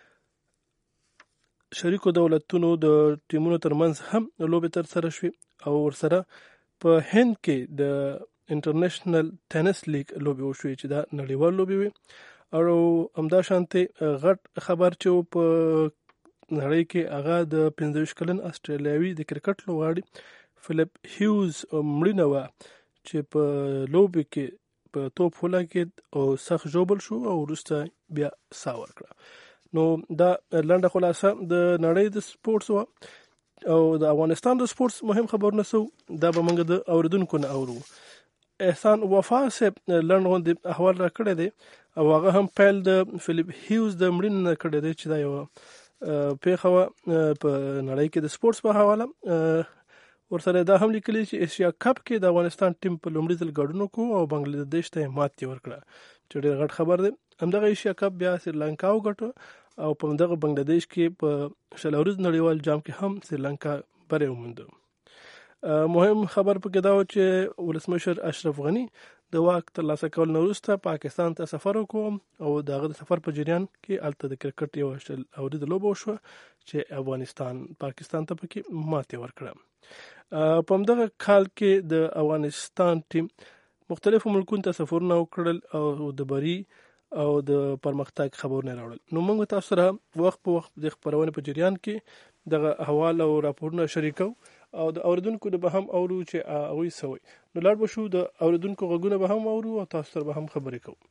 شریکو دولتونو د ټیمونو ترمنځ هم لوبې ترسره شوې او ورسره په هند کې د انټرنیشنل ټینس لیګ لوبې وشوې چې دا نړیوال لوبې وي. او همدا شانتي غټ خبر چې په نړۍ کې هغه د 15 کلن استرالیاوي د کرکټ لوبغاړي فلیپ هیوز مړینه وه چې په لوبې کې په توپ ولګېد او سخت ژوبل شو او وروسته بیا ساه ورکړه. نو دا لنډه خلاصه د نړۍ د سپورتس او د افغانستان د سپورتس مهم خبرونه سو دا به موږ د اوریدونکو نه اورو. احسان وفا صاحب لنډ غونډې احوال را کړی دی او هغه هم پیل د فلیپ هیوز د مړینې نه کړی دی چې دا یو پیښه وه په نړۍ کې د سپورتس په حواله. ورسره دا هم لیکلي چې ایشیا کپ کې د افغانستان ټیم په لومړي ځل ګډون وکړو او بنگلادیش ته ماتې ورکړه چې ډېر غټ خبر دی. همدغه ایشیا کپ بیا سریلانکا وګټه او په دغه بنگلادیش کې په شلوريز نړیوال جام کې هم سریلانکا بری ومنده. مهم خبر پکې دا و چې ولسمشر اشرف غنی د واک ترلاسه کول نه وروسته پاکستان ته سفر وکړ او دغه د سفر په جریان کې الته د کرکټ یو شل اورید لوبه وشوه چې افغانستان پاکستان ته پکې ماتې ورکړه. په دغه کال کې د افغانستان ټیم مختلفو ملکونو ته سفرونه وکړل او د بری او د پرمختګ خبرونه راوړل. نو موږ تاسو سره وخت په وخت د خبرونه په جریان کې دغه احوال او راپورونه شریکو او د اوریدونکو د به هم اورو چې هغوی سوي. نو لاړ به شو د اوریدونکو غږونه به هم اورو او تاسو سره به هم خبرې کوو.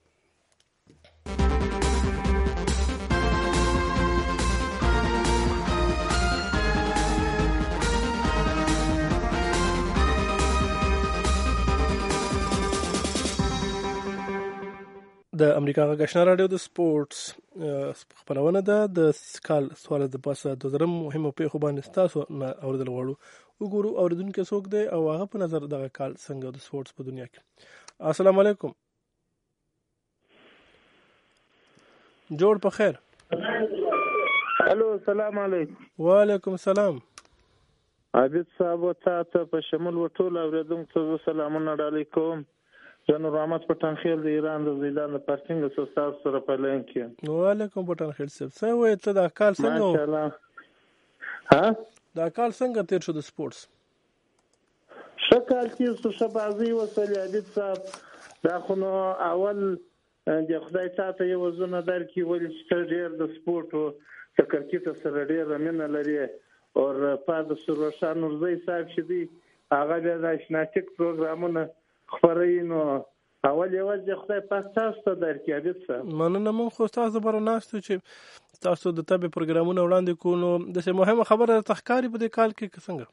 د امریکا غږ آشنا رادیو د سپورتس خبرونه ده د کال سوال د پاسه د زرم مهمه پیښو باندې تاسو نه اوریدل غواړو. وګورو اوریدونکو څوک دی او هغه په نظر دغه کال څنګه د سپورتس په دنیا کې. السلام علیکم. جوړ په خیر. الو السلام علیکم. وعلیکم السلام. عابد صاحب ته په شمول ټول اوریدونکو ته سلامونه علیکم. جنرال رحمت پټانخیل د ایران د زیدان د پارکینګ استاد سره په لین کې. وعلیکم پټانخیل صاحب. څه وایي ته دا کال څنګه؟ ماشاءالله. ها دا کال څنګه تیر شو د سپورتس؟ شکل کې څه شبازي وسل عابد صاحب دا خو نو اول د خدای ته یو زونه درکې ول چې ډېر د سپورت او د کرکټ سره ډېر مینه لري او په د سروشان نورزي صاحب چې دی هغه د ناشناټیک پروګرامونه خبرینو اول یو ځل خدای پاک تاسو ته درکې عابد صاحب. مننه. مونږ خو تاسو بر ناستو چې تاسو د تبه پروګرامونه وړاندې کوو. د څه مهمه خبره تخکاری په دې کال کې څنګه؟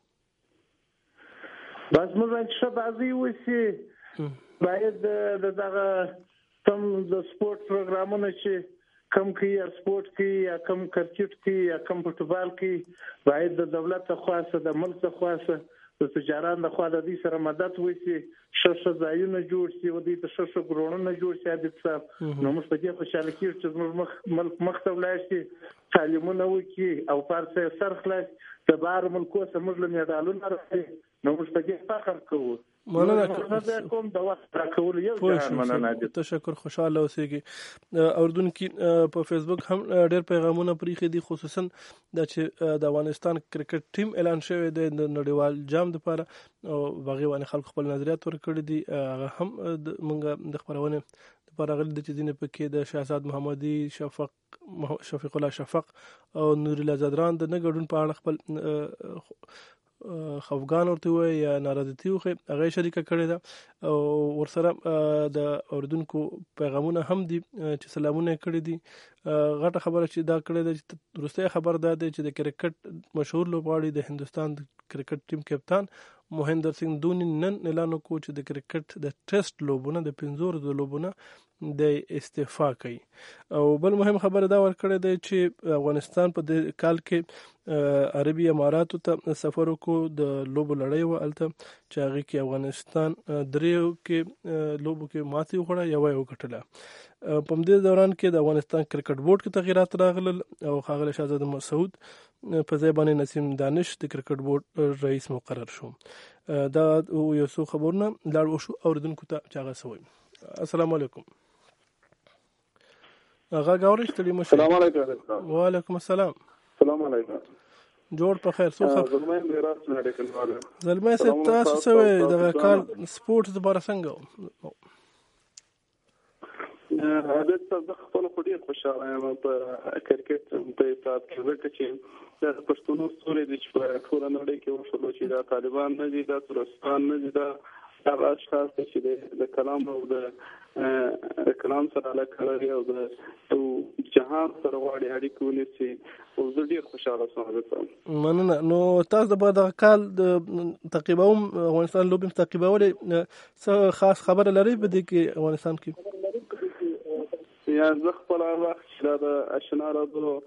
بس موږ چې بازي وسی باید دغه کم د سپورت پروګرامونه چې کم کې سپورت کې یا کم کرکټ کې یا کم فوټبال کې باید د دولت خاصه د ملک خاصه د تجاران د خوا د دې سره مدد وشي شش ځایونه جوړ شي او د شش ګرونونه جوړ شي عابد صاحب. نو موږ په دې خوشاله کیږو چې موږ ملک مخته ولاړ شي تعلیمونه وکړي او پارسه سر خلاص د بار ملکو سره موږ له میډالونو راځي. نو موږ په دې فخر کوو. مننه کوم د وخت راکول یو ځای مننه. تشکر. خوشاله اوسئ. اوردونکو په فیسبوک هم ډېر پیغامونه پریخي دي خصوصا د چې د افغانستان کرکټ ټیم اعلان شوی دی د نړیوال جام لپاره او باغی باندې خلک خپل نظریات ورکړي دي. هغه هم موږ د خبرونه لپاره غل د چې دینه پکې د شهزاد محمدي شفیق الله شفق او نور الله زدران د نګړون په اړه خپل خفګان ورته وي یا ناراضتي وي هغه شریکه کړې ده او ورسره د اوردونکو پیغامونه هم دي چې سلامونه کړې دي. غټه خبره چې دا کړې ده چې وروسته خبر ده چې د کرکټ مشهور لوبغاړي د هندستان د کرکټ ټیم کپتان مهندر سنگھ دونی نن اعلان وکړ چې د کرکټ د ټیسټ لوبونه د 15 لوبونه د استعفا کوي. او بل مهم خبره دا ورکړې ده چې افغانستان په د کال کې عربي اماراتو ته سفر وکړو د لوبو لړۍ و الته چې هغه کې افغانستان دریو کې لوبو کې ماتې وکړه یو وکټله. په دې دوران کې د افغانستان کرکټ بورډ کې تغیرات راغلل او ښاغلی شهزاده مسعود په ځای باندې نسیم دانش د کرکټ بورډ رئیس مقرر شو. دا یو څو خبرونه لاړ وشو اوریدونکو ته چې هغه سوي. السلام علیکم. هغه غوړی ستړي مشه. السلام علیکم. وعلیکم السلام. السلام علیکم. جوړ په خیر. څو خبر زلمه میراث نه ډکلواله. زلمه ست تاسو سوي د کال سپورت لپاره څنګه؟ عادت څه خپل خوري خوشاله یم په کرکټ په حساب کې ځکه چې د پښتون ستوري د ټول نړۍ کې وشول چې دا طالبان نه دي دا ترکستان نه دي دا هغه اشخاص چې د کلام او د کلام سره علاقه لري او د جهان سره غواړي اړیکې ونیسي او زه ډېر خوشاله شوم. مننه. نو تاسو د بعد کال د تعقیبوم افغانستان لوبې تعقیبولې څه خاص خبره لري په دې کې افغانستان کې؟ یا زه خپل وخت چې د آشنا راډیو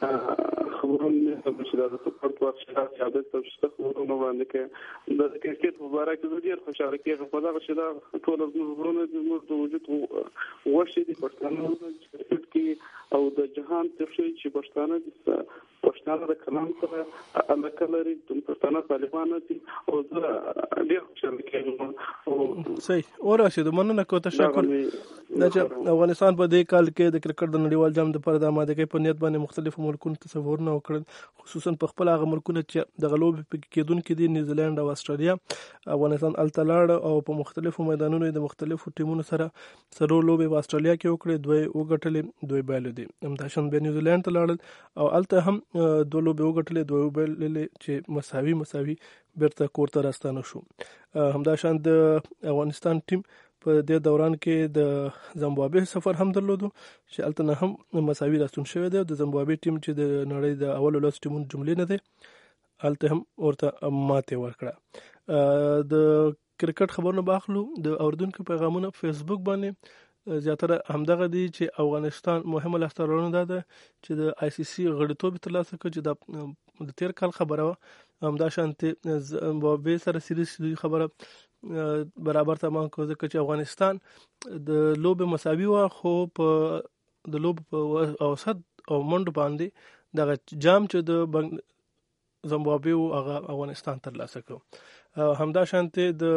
خبرونه چې د سپورت وخت چې عادت تاسو خبرونه وړاندې کوي د کرکټ مبارک د ډیر خوشاله کېږم په دغه چې دا ټول خبرونه د وجود وشي د پښتنو کې او د جهان تفصیل چې پښتانه د کلام سره علاقه لري د پښتانه طالبان دي او زه ډیر خوشاله کېږم. صحیح ورشه مننه کوم تشکر. د افغانستان په دې کال کې د کرکټ د نړیوال جام لپاره د آمادګۍ په نیت باندې مختلفو ملکونو تصورونه وکړل، خصوصا په خپل هغه ملکونه چې د غلوب په کېدونکو دي نیوزیلند او استرالیا. افغانستان التلاړ او په مختلفو میدانونو د مختلفو ټیمونو سره لوبې په استرالیا کې وکړې، دوی وګټلې دوی بایلو دي. همداشان به نیوزیلند ته لاړل او الته هم دوه لوبې وګټلې دوی بایللې چې مساوي بیرته کور ته راستانه شو. همداشان د افغانستان ټیم په دې دوران کې د زیمبابوې سفر هم درلودو چې الته نه هم مساوي راستون شوی دی. د زیمبابوې ټیم چې د نړۍ د اول لس ټیمونو جملې نه دی الته هم ورته ماته ورکړه. د کرکټ خبرونه باخلو د اوردونکو پیغامونه فیسبوک باندې زیاتره همدغه دي چې افغانستان مهمه لاسته راوړنه ده چې د آی سی سی غړیتوب ترلاسه کړ چې د تیر کال خبره همدا شانته زیمبابوې سره سیریز خبره برابر تمام کو ځکه چې افغانستان د لوب مساوي وا خو په د لوب په اوسط او منډ باندې د جام چې د زیمبابوې هغه افغانستان ترلاسه کړ. همدا شانته د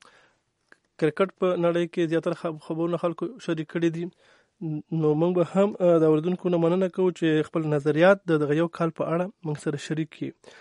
کرکټ په نړۍ کې زیاتره خبرونه خلکو شریک کړي دي. نو موږ به هم د اوردونکو نه مننه کوو چې خپل نظریات د یو کال په اړه موږ سره شریک کړي.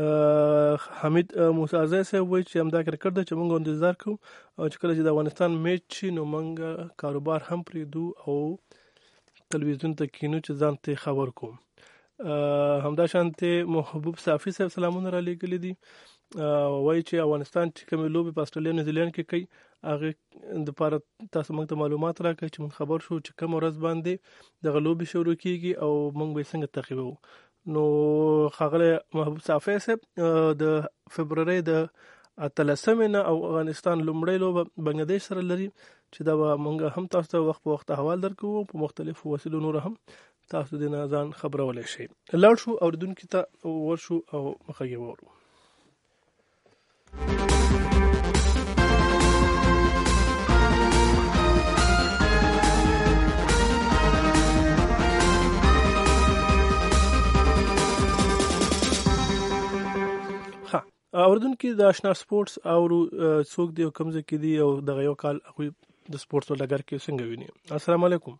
حمید موسی ازای صاحب وایي چې همدا کرکټ د چې موږ انتظار کوو او چې کله چې د افغانستان میچ شي نو موږ کاروبار هم پریدو او تلویزیون ته کینو چې ځان ته خبر کوم. همدا شانته محبوب صافی صاحب سلامونه را لېږلي دي. وایي چې افغانستان چې کوم لوبې په استرالیا نیوزیلند کې کوي هغه د لپاره تاسو موږ ته معلومات راکړئ چې موږ خبر شو چې کوم ورځ باندې د لوبې شروع کیږي او موږ به څنګه تعقیبوو. نو خغله محبوب صافی صاحب د فبرवरी د 13 نه افغانستان لومړی لوبه بنگلاديش سره لري چې دا موږ هم تاسو ته وخت په وخت حواله درکو په مختلفو وسیلو نور هم تاسو د نازان خبرولای شي. لاړ شو اوردونکو ته ورشو او مخه ورو. اوردونکو د آشنا سپورتس او څوک دی کوم ځکه دی او د یو کال د سپورتس ولګر کې څنګه ویني. السلام علیکم.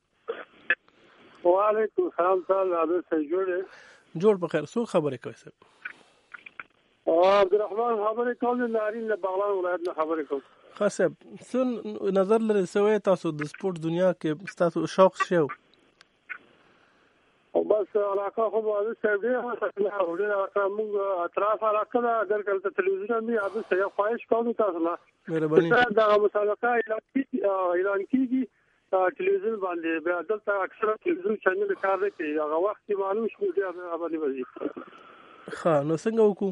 وعلیکم السلام. تعالی سره جوړ په خیر. څو خبرې کوي صاحب؟ عبدالرحمن خبرې کوم د نارین له بغلان ولایت نه خبرې کوم. خاصه څه نظر لري سوې تاسو د سپورت دنیا کې تاسو شوق شو او بس علاقه خو به صاحب دی او د موږ اطراف علاقه دا درکړه تلویزیون دی هغه څه خواهش کوم تاسو نه مهرباني دا مسابقه اعلان کیږي تلویزیون باندې به دلته اکثره تلویزیون چینل کار کوي هغه وخت معلوم شو دی هغه باندې وځي. ها نو څنګه وکړو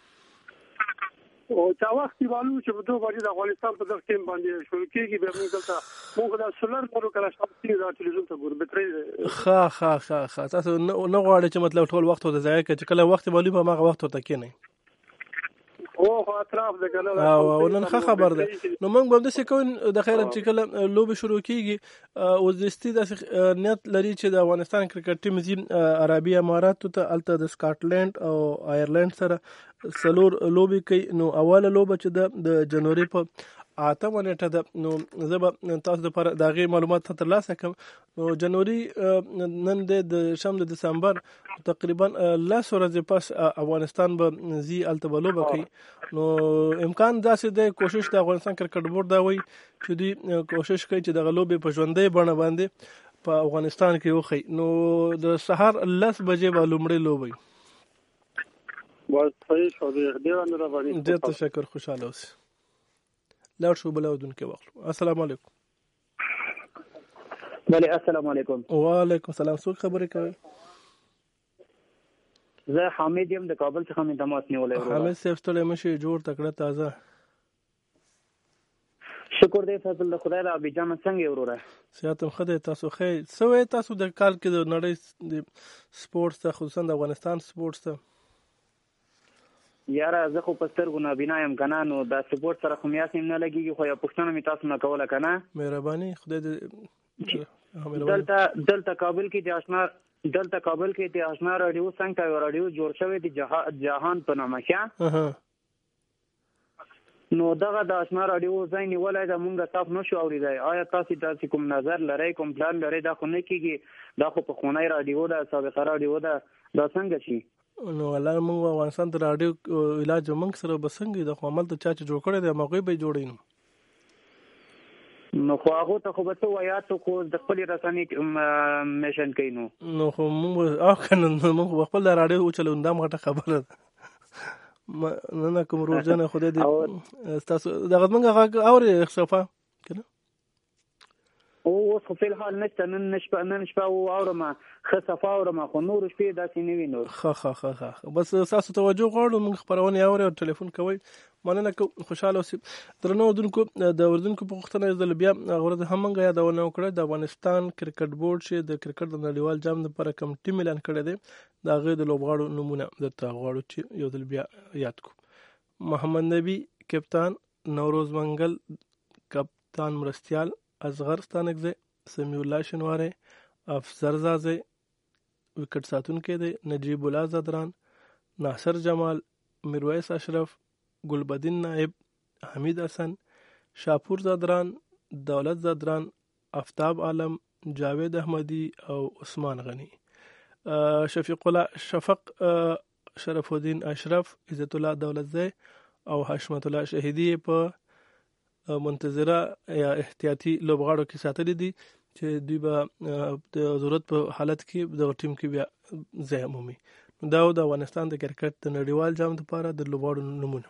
او چا وخت معلوم چې په دوه باندې د افغانستان په دغه ټیم باندې شروع کیږي به موږ دلته موږ د سولر پرو کله شپږ د تلویزیون ته ګورو به ها تاسو نه غواړئ چې مطلب ټول وخت ته ځای کې چې کله وخت معلوم هغه وخت ته کېنئ او اطراف د کنه او نن خبر ده. نو موږ به د سکون د خیرت چې کله لوب شروع کیږي او زستی د نیت لري چې د افغانستان کرکټ ټیم زی عربي امارات ته الته د سکاټلند او آیرلند سره سلور لوبي کوي. نو اوله لوبه چې د جنوري په 8 نیټه ده نو زه به تاسو لپاره د غي معلومات ترلاسه کوم. نو جنوري نن د شم د دسمبر تقریبا 10 ورځې پس افغانستان به زی الته لوبه کوي. نو امکان داسې د کوشش د افغانستان کرکټ بورډ دا وایي چې دوی کوشش کوي چې د غلوبې په ژوندۍ بڼه باندې په افغانستان کې وخی. نو د سحر 10 بجې به لومړی لوبي. بس صحیح شو دی. ډیر نه راوړي. ډیر تشکر. خوشاله اوسئ. لاړ شو بل اودونکو واخلو. السلام علیکم. بله السلام علیکم. وعلیکم السلام. څوک خبرې کوي؟ زه حامد یم د کابل څخه مې تماس نیولې. حامد صاحب ستړی مشي، جوړ تکړه تازه. شکر دی فضل د خدای را ابي جان څنګه وروره؟ سیاتم خدای تاسو خیر. سوې تاسو د کال کې د نړۍ د سپورتس ته خصوصا د افغانستان سپورتس ته یاره زه خو په سترګو نابینا یم کنه، نو د سپورت سره خو میاس نه لګیږي، خو یو پښتنه می تاسو نه کوله کنه. مهرباني خدای دې دلته کابل کې د آشنا رادیو څنګه یو رادیو جوړ شوی دی جهان په نامه ښه. نو دغه د آشنا رادیو ځای نیولای د مونږه تاسو نشو اوریدای. آیا تاسو کوم نظر لرئ، کوم پلان لرئ؟ دا خو نه کیږي، دا خو په خونای رادیو ده، سابقه رادیو ده، دا څنګه شي؟ نو الله موږ افغانستان د رادیو علاج موږ سره بسنګي د خو عمل ته چا چې جوړ کړی دی موږ به جوړینو. نو خو هغه ته خو به څه وایات خو د خپل رسنۍ میشن کینو. نو خو موږ کنه موږ خپل رادیو چلو دا مغه خبره ده. نه کوم روزنه خدای دې تاسو دغه موږ اوري صفه کنه او خو په الحال نشته نن شپه او اورم خصفه اورم خو نور شپې داسې نه وینو. ها بس تاسو توجه غواړو موږ خبرونه اوري او ټلیفون کوي. مننه خوشاله اوسئ. درنو اردوونکو د اردوونکو په وختونه د بیا غوړه هم موږ یادونه وکړه د افغانستان کرکټ بورډ چې د کرکټ د نړیوال جام لپاره کوم ټیم اعلان کړی دی دا غي د لوبغاړو نمونه درته غواړو چې یو ځل بیا یاد کو. محمد نبی کپتان، نوروز منګل کپتان مرستیال، اصغر ستانکزی، سمیع الله شنواری، افسر زازی وکټ ساتونکی دی، نجیب الله زدران، ناصر جمال، میرویس اشرف، گلبدین نائب، حمید حسن، شاپور زدران، دولت زدران، آفتاب عالم، جاوید احمدی او عثمان غنی، شفق شرف الدین اشرف، عزت الله دولتزی او حشمت الله شهیدی په منتظره یا احتیاطي لوبغاړو کې ساتلي دي چې دوی به د ضرورت په حالت کې د ټیم کې بیا ځای مومي. دا د افغانستان د کرکټ د نړیوال جام لپاره د لوبغاړو نمونه.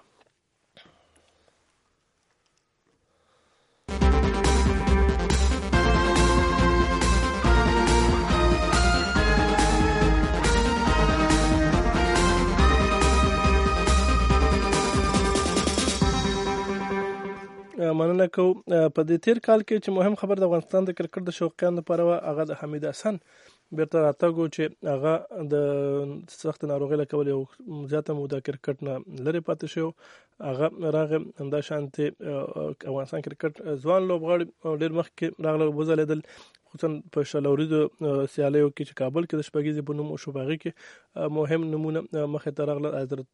مننه کو. په دې تیر کال کې چې مهم خبر د افغانستان د کرکټ د شوقیانو لپاره هغه د حمید حسن بیرته راتګو چې هغه د سخت ناروغۍ له کبله زیاته موده کرکټ نه لري پاتې شو. هغه راغی همدا شانتي افغانستان کرکټ ځوان لوبغاړي ډېر مخکې راغله وځلیدل خصوصا په شلوریدو سیالیو کې چې کابل کې د شپږیزې په نوم شو باغی کې مهم نمونه مخې ته راغله. حضرت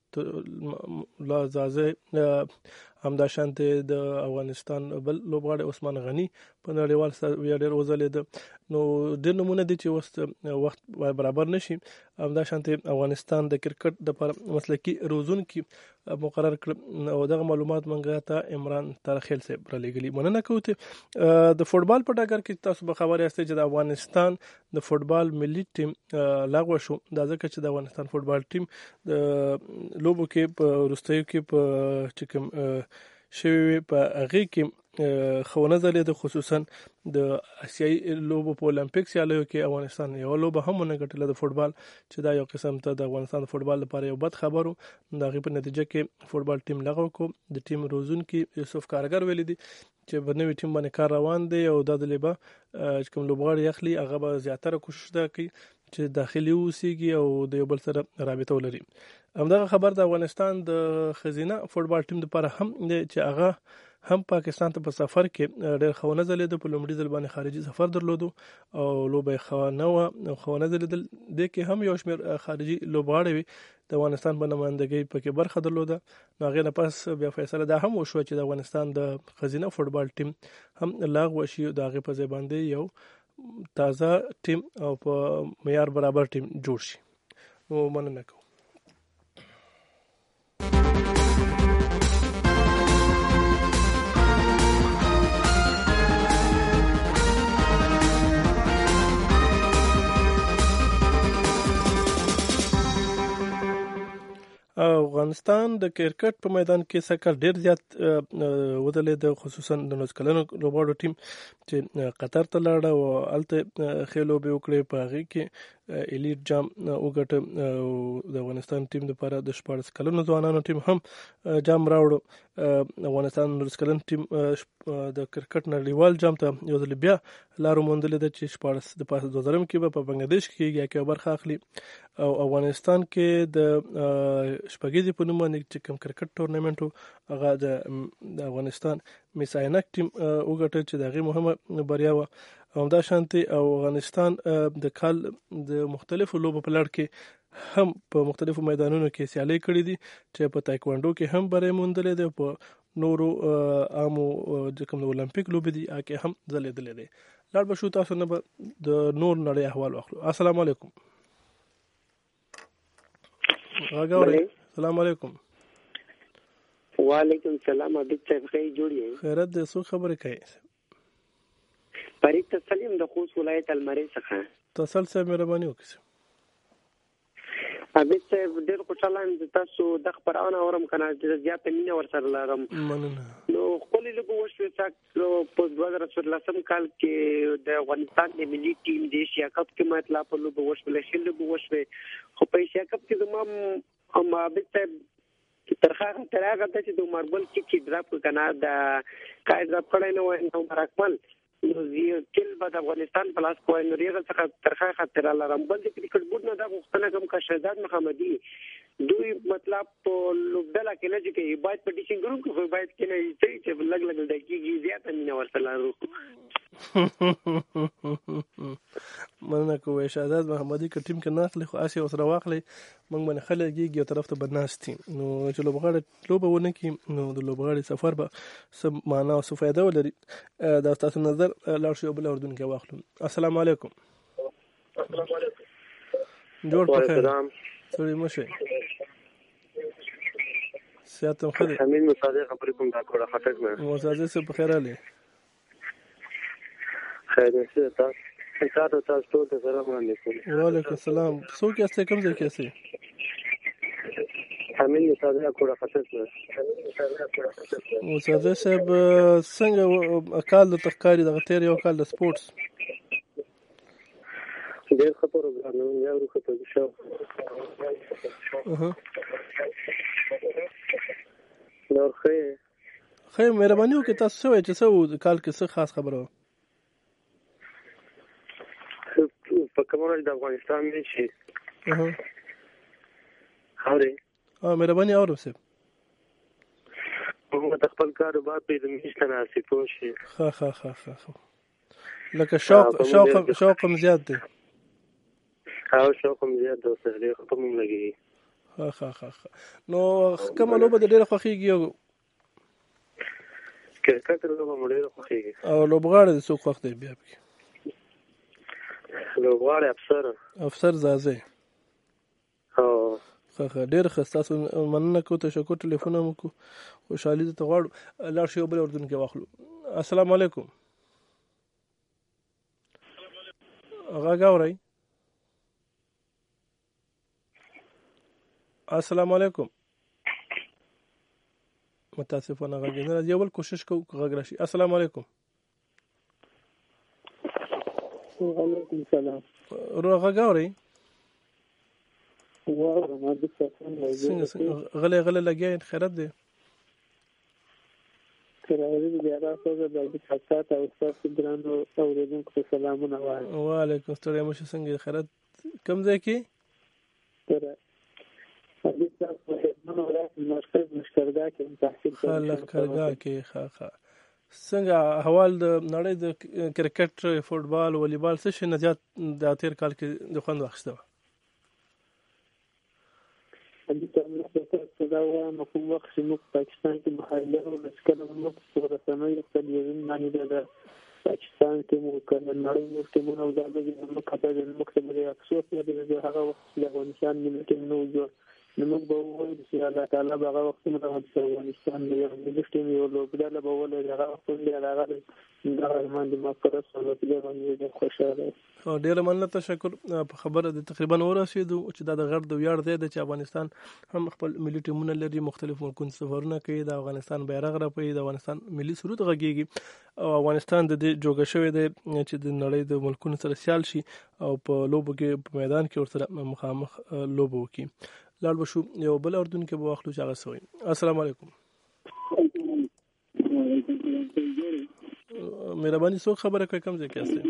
الله زازی همدا شانتي د افغانستان بل لوبغاړی عثمان غنی په نړیوال سطح ډېر وځلید. نو ډېر نمونه دي چې وخت برابر نشي. همدا شانتي افغانستان د کرکټ د پر مسلکی روزونکي مقرر کړ او دغه معلومات منګه ته عمران ترخیل صاحب را لګلی. مننه کوم. د فوټبال په ډګر کې تاسو به خبر یاست چې د افغانستان د فوټبال ملي ټیم لغوه شو. دا ځکه چې د افغانستان فوټبال ټیم د لوبو کې په وروستیو کې په چکم شوی په هغه کې خونه زلید خصوصا د اسیایي لوبو په اولمپیک سیالیو کې افغانستان یو لوبه هم نه ګټله د فوټبال چې دا یو قسم ته د افغانستان فوټبال لپاره یو بد خبرو. دا غي په نتیجه کې فوټبال ټیم لغوه کو. د ټیم روزونکي یوسف کارګر ویل دي چې په نوې ټیم باندې کار روان دی او د لبا کوم لوبغاړي اخلي هغه به زیاتره کوشش کوي چې داخلي اوسېږي او د یو بل سره رابطه ولري. همدغه خبر د افغانستان د خزینه فوټبال ټیم لپاره هم چې هغه هم پاکستان ته په سفر کې ډېر خونه زلید په لومړي ځل باندې خارجي سفر درلودو او لوبه خونه زلید د کې هم یو شمېر خارجي لوبغاړي د افغانستان په نمائندګۍ پکې برخه درلوده. نو هغه نه پس بیا فیصله دا هم وشو چې د افغانستان د خزینه فوټبال ټیم هم لغوه شي. د هغه په ځای باندې یو تازه ټیم او په معیار برابر ټیم جوړ شي. نو مننه کوم. افغانستان د کرکټ په میدان کې سکه ډیر زیات ودلې خصوصا د 19 کلنو لوبغاړو ټیم چې قطر ته لاړ او الته خېلو به وکړي په هغه کې الیټ جام وګټه د افغانستان ټیم لپاره د 14 کلنو ځوانانو ټیم هم جام راوړ افغانستان 19 کلن ټیم د کرکټ نړیوال جام ته یو ځل بیا لارو موندلې د چې 14 د 2000 کې په بنگلاديش کې کې برخه اخلي او افغانستان کې د شپږیزې په نوم باندې چې کوم کرکټ ټورنمنټ هغه د افغانستان میساینک ټیم وګټل چې دغه مهمه بریا و همدا شانتي او افغانستان د کال د مختلفو لوبو په لړ کې هم په مختلفو میدانونو کې سیالي کړې دي چې په تایکوانډو کې هم بری موندلې ده په نورو عامو د کوم اولمپیک لوبې دي هغه هم ځلېدلې ده لاړ به شو تاسو نه د نور نړۍ احوال واخلو السلام علیکم السلام علیکم وعلیکم السلام عبد صاحب خیر جوړی خیرت دې څو خبرې کوي فرید تسلیم د خوست ولایت المری څخه تسل صاحب مهرباني وکړئ عبد صاحب ډېر خوشاله تاسو د خبرونه اورم کنه چې زیات مینه ورسره لرم نو خپل لګو وشو چې په 2013 کال کې د افغانستان د ملي ټیم د ایشیا کپ کې مطلب په لګو وشو لشل لګو وشو خو په ایشیا کپ کې زموږ عبد صاحب ترخه ترغه ته چې د ماربل کې ډراپ کنه د کای ډراپ کړي نو عمر اکمل نو زیه کل بعد افغانستان پلاس کوی نو ریغه څخه ترخه خطر لرم بل د کرکټ بورډ نه د غوښتنه کوم کا شهزاد محمدي دوی مطلب په لوبډلا کې نه چې باید په ډیشنګ ګروپ کې باید کې نه چې لګ لګ د کیږي زیاته نه ورسره مننه کوم شهزاد محمدي که ټیم کې ناخلي خو اسي اوسره واخلي موږ باندې خلګي یو طرف ته بدناستي نو چې لوبغاړي لوبونه کې نو د لوبغاړي سفر به سم معنا او فائدہ ولري دا تاسو نظر لاړ شو بل اردن کې واخلو السلام علیکم جوړ په خیر سوري مشه سیاتم خدای امین مصادق خبرې کوم دا کوړه خټک مې مصادق څه په خیر علي خیر څه تاسو تاسو ته سلام علیکم وعلیکم السلام څوک یې کوم ځای کې سي امین مصادق کوړه خټک مصادق صاحب څنګه کال د تخکاری د غتیر یو کال د سپورتس ډېر خبرو غواړم یو وروخته شو نور خیر مهرباني وکړئ تاسو څه وایئ چې څه کال کې څه خاص خبره په کومه د افغانستان دی شي هاوري مهرباني اورم سه موږ د خپل کاروبار په دې مشته ناسي پوښي ها لکه شوق زیات دی او شوق زیات دی سره خپل موږ لګي نو کومه لوبه د ډېر خوخيږي کرکټ لوبه مړ ډېر خوخيږي او لوبغاړي د څوک وخت دی بیا لوبغاړي افسر زازه ډېر خستاسو مننه کو ته شکر ټلیفون مو کو خوشحالي ته غواړو لاړ شو بل اردن کې واخلو السلام علیکم اغا گاوري السلام علیکم متاسفانه غږ نه یو بل کوشش کوو غږ راشي السلام علیکم وعلیکم السلام روغه گاوري غله لګیا خیرت دی وعلیکم السلام مشه څنګه خیرت کم ځای کې لښکرګاه کې څنګه احوال د نړۍ د کرکټ فوټبال والیبال څه شي نه زیات د تیر کال کې د خوند واخیسته دا وایم کوم وخت چې موږ پاکستان کې محلي او لسکره موږ په رسنۍ کې تلویزیون باندې د پاکستان کې موږ کله نړۍ کې موږ او دا د موږ کتل موږ ته د افسوس د هغه وخت د افغانستان ملت نو جوړ نو به وایي چې الله تعالی هغه وخت موږ د افغانستان د یو ملت یو لوبډاله به ولې هغه وخت د هغه دا باندې ما سره سره باندې خوشاله او ډیر مننه تشکر په خبره د تقریبا ورسېدو چې دا د غرب د ویاړ ځای دی چې افغانستان هم خپل ملي ټیمونه لري مختلف ملکونو سفرونه کوي د افغانستان بیرغ راپوي د افغانستان ملي سرود غږیږي او افغانستان د دې جوګه شوی دی چې د نړۍ د ملکونو سره سیال شي او په لوبو کې په میدان کې ورسره مخامخ لوبو وکړي. لاړ بشو یو بل اردن کې به واخلو چې هغه سوی. السلام علیکم. مهرباني څوک خبره کوي کوم ځای کې یاست؟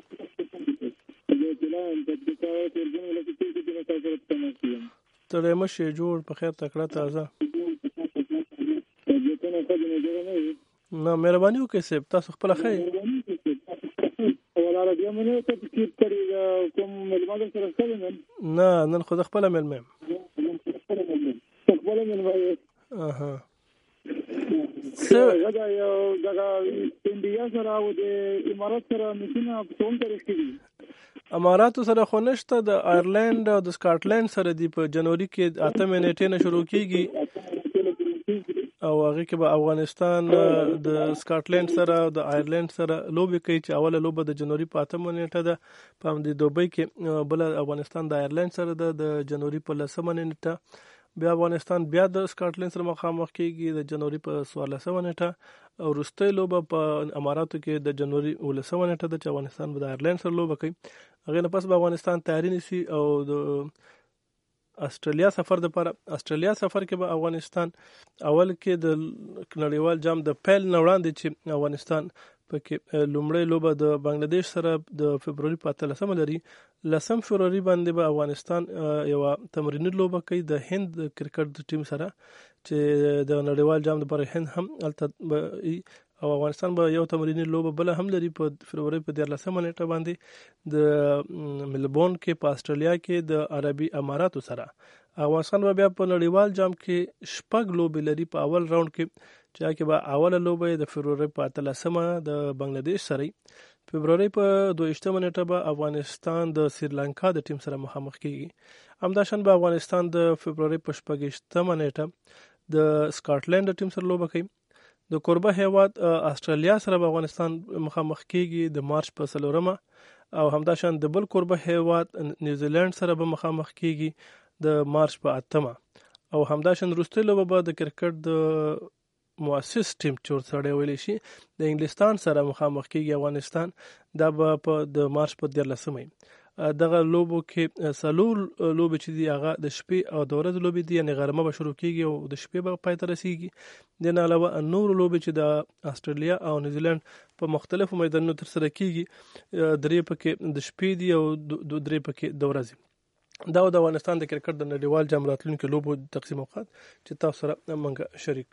تړې مشه جوړ په خیر تکړه تازه نه مهرباني وکړئ صاحب تاسو خپل خیر نه نن خو خپل ملمم اها دا یو دغه انډیا سره او د امارات سره میټینګ په کوم طریقې کې دي؟ اماراتو سره خو نشته، د آیرلند او د سکاټلند سره دی په جنوري کې 8 نیټې نه شروع کیږي او هغه کې به افغانستان د سکاټلند سره او د آیرلند سره لوبي کوي چې اوله لوبه د جنوري په 8 نیټه ده په د دوبۍ کې، بل افغانستان د آیرلند سره ده د جنوري په 10 نیټه، بیا افغانستان بیا د سکاټلند سره مخامخ کیږي د جنوري په 14 نیټه او وروستۍ لوبه په اماراتو کې د جنوري 19 نیټه ده چې افغانستان به د آیرلند سره لوبه کوي. هغه نه پس به افغانستان تیاری نیسي او د استرالیا سفر د پر استرالیا سفر کې به افغانستان اول کې د نړیوال جام د پیل نه وړاندې چې افغانستان پکې لومړی لوبه د بنگلاديش سره د فبرवरी په 13 لري، 10 فبرवरी باندې به افغانستان یو تمرینی لوبه کوي د هند کرکټ ټیم سره چې د نړیوال جام لپاره هند هم او افغانستان به یو تمرینی لوبه بل هم لري په فبرवरी په 13 نیټه باندې د ملبورن کې په استرالیا کې د عربي اماراتو سره. افغانستان به بیا په نړیوال جام کې شپږ لوبې لري په اول راوند کې چې کې به اوله لوبه د فبرवरी په 13 د بنگلاديش سره، فبرवरी په 22 نیټه به افغانستان د سریلانکا د ټیم سره مخامخ کیږي. همداشان به افغانستان د فبرवरी په 28 نیټه د سکاټلند ټیم سره لوبه کوي. د کوربه هیواد استرالیا سره به افغانستان مخامخ کیږي د مارچ په 4 او همداشان د بل کوربه هیواد نیوزیلند سره به مخامخ کیږي د مارچ په 8 او همداشان وروستۍ لوبه به د کرکټ د مؤسس ټیم چې سره ویل شي د انګلستان سره مخامخ کیږي افغانستان دا به په د مارچ په 13 دغه لوبو کې سلول لوبې چې دی هغه د شپې او د ورځې لوبې دي، یعنی غرمه به شروع کیږي او د شپې به پای ته رسیږي. د نه علاوه نور لوبې چې د استرالیا او نیوزیلند په مختلفو میدانونو تر سره کیږي، درې پکې د شپې دي او درې پکې د ورځې. دا د افغانستان د کرکټ د نړیوال جام راتلونکو لوبو تقسیم اوقات چې تاسو سره موږ شریک.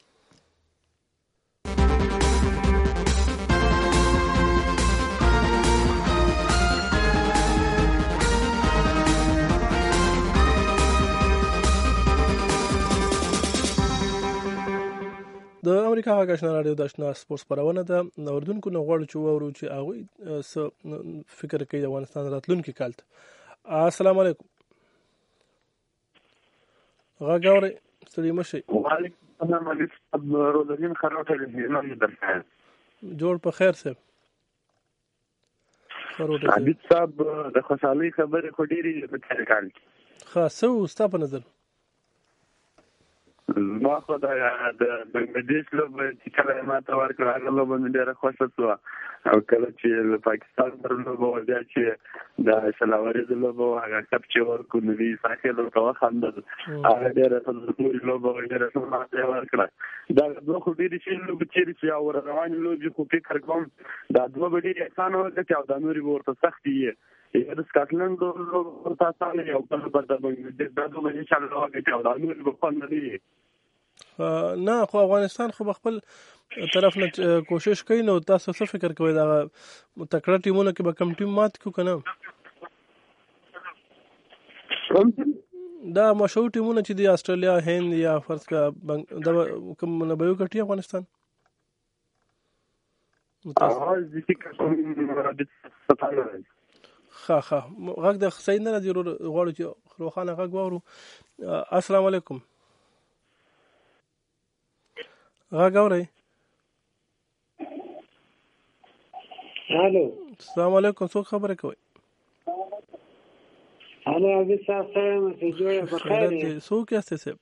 د امریکا غږ آشنا رادیو د آشنا سپورټس خپرونه ده. اردوونکو نه غواړو چې وورو چې هغه څه فکر کوي د افغانستان راتلونکي کال ته. السلام علیکم. غږ اورئ؟ ستړي مشئ. وعلیکم السلام علیکم. روزالین خروټه دې درته جوړ په خیر صاحب. خروټه عبید صاحب د خوشحالي خبرې خو ډېرې په تیر کال خاصه ستا په نظر ما خو د بنگلاديش لوبه چې کله ما ته ورکړه هغه لوبه مې ډېره خوښه شوه او کله چې له پاکستان سره لوبه بیا چې د شلاوري لوبه هغه کپ چې ورکو نو وی ساکه لوبه وخندل هغه ډېره ټول لوبه ډېره سم ما ته ورکړه. دا دوه خو ډېرې شي لوبه چې او روان لوبه خو فکر کوم دا دوه ډېرې اسانه وکړي او د نوري ورته سخت دي. د سکاټلند لوبه تاسو نه یو بل د بنگلاديش دا دوه ان شاء الله وکړي او د نوري په خپل نه نه خو افغانستان خو خپل طرف نه کوشش کوي. نو تاسو څه فکر کوئ دا تکړه ټیمونه کې به کم ټیم مات کو کنه؟ دا مشهور ټیمونه چې دی استرالیا هند یا فرض کا دا کوم نه به وکړي افغانستان ها غږ د حسین نه دی غواړو چې روخانه غږ وورو. السلام علیکم. غږ اورئ؟ الو السلام علیکم، څوک خبره کوي؟ الو عزیز صاحب سلام جوړه بخیر څوک یاست صاحب؟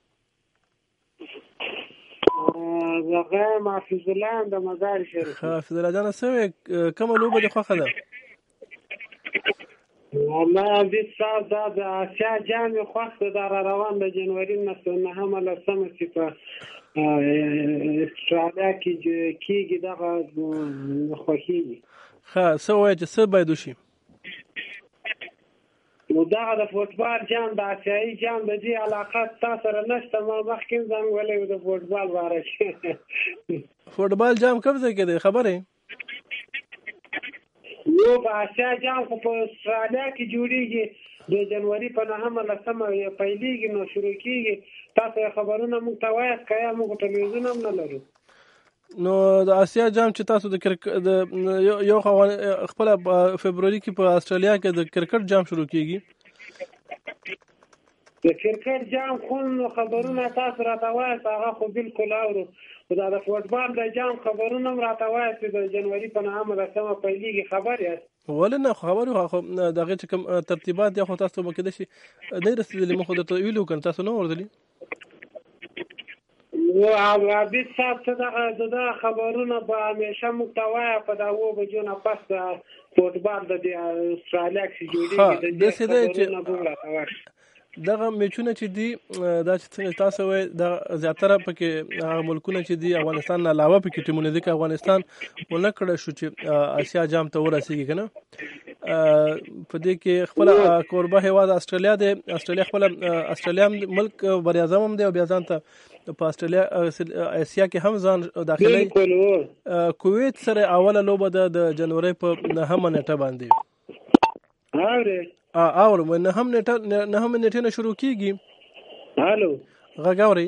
زه حافظ الله د مزار شریف. حافظ الله جان سوي کومه لوبه د خوخه ده؟ والله عزیز صاحب دا د آسیا جام خوښ ده را روان د جنوري 9 لسمه چې په استرالیا کې کېږي دغه خوښیږي. ښه څه وایي چې څه باید وشي؟ نو دغه د فوټبال جام د آسیایي جام د دې علاقه تاسو سره نشته. ما مخکې زنګ ولې د فوټبال باره کې فوټبال جام کوم ځای کې دی خبره؟ یو په آسیا جام خو په استرالیا کې جوړیږي د جنوري په 9 لسمه پیلېږي نو شروع کېږي. تاسو خبرونه موږ ته وایاست که یا موږ ټلویزیون هم نه لرو. نو د آسیا جام چې تاسو د یو خپل فبروري کې په استرالیا کې د کرکټ جام شروع کیږي. د کرکټ جام خو خبرونه تاسو راته وایاست هغه خو بالکل اورو. دا د فوټبال د جام خبرونه هم راته وایاست د جنوري په 9 لسمه پیلېږي. خبر یاست؟ ولې نه خبرو دغه چې کوم ترتیبات دي خو تاسو به کېدای شي نه رسېدلي. مخ درته ویلو کنه تاسو نه اوردلی و عبید صاحب څه دغه خبرونه به همیشه موږ ته وایه په دا 9 بجو نه پس د فوټبال د استرالیا کې جوړېږي د دې خبرونه به راته وایي. دغه میچونه چې دي دا چې څنګه تاسو وایي د زیاتره پکې ملکونه چې دي افغانستان نه علاوه پکې ټیمونه دي که افغانستان ونه کړی شو چې آسیا جام ته ورسېږي که نه. په دې کې خپل کوربه هیواد استرالیا دی. استرالیا خپل استرالیا ملک بر اعظم هم دی او بیا ځان ته په استرالیا آسیا کې هم ځان داخلي. کویت سره اوله لوبه د جنوري په 9 نیټه باندې اول مې 9 نیټه نه شروع کیږي. الو غږ اوري؟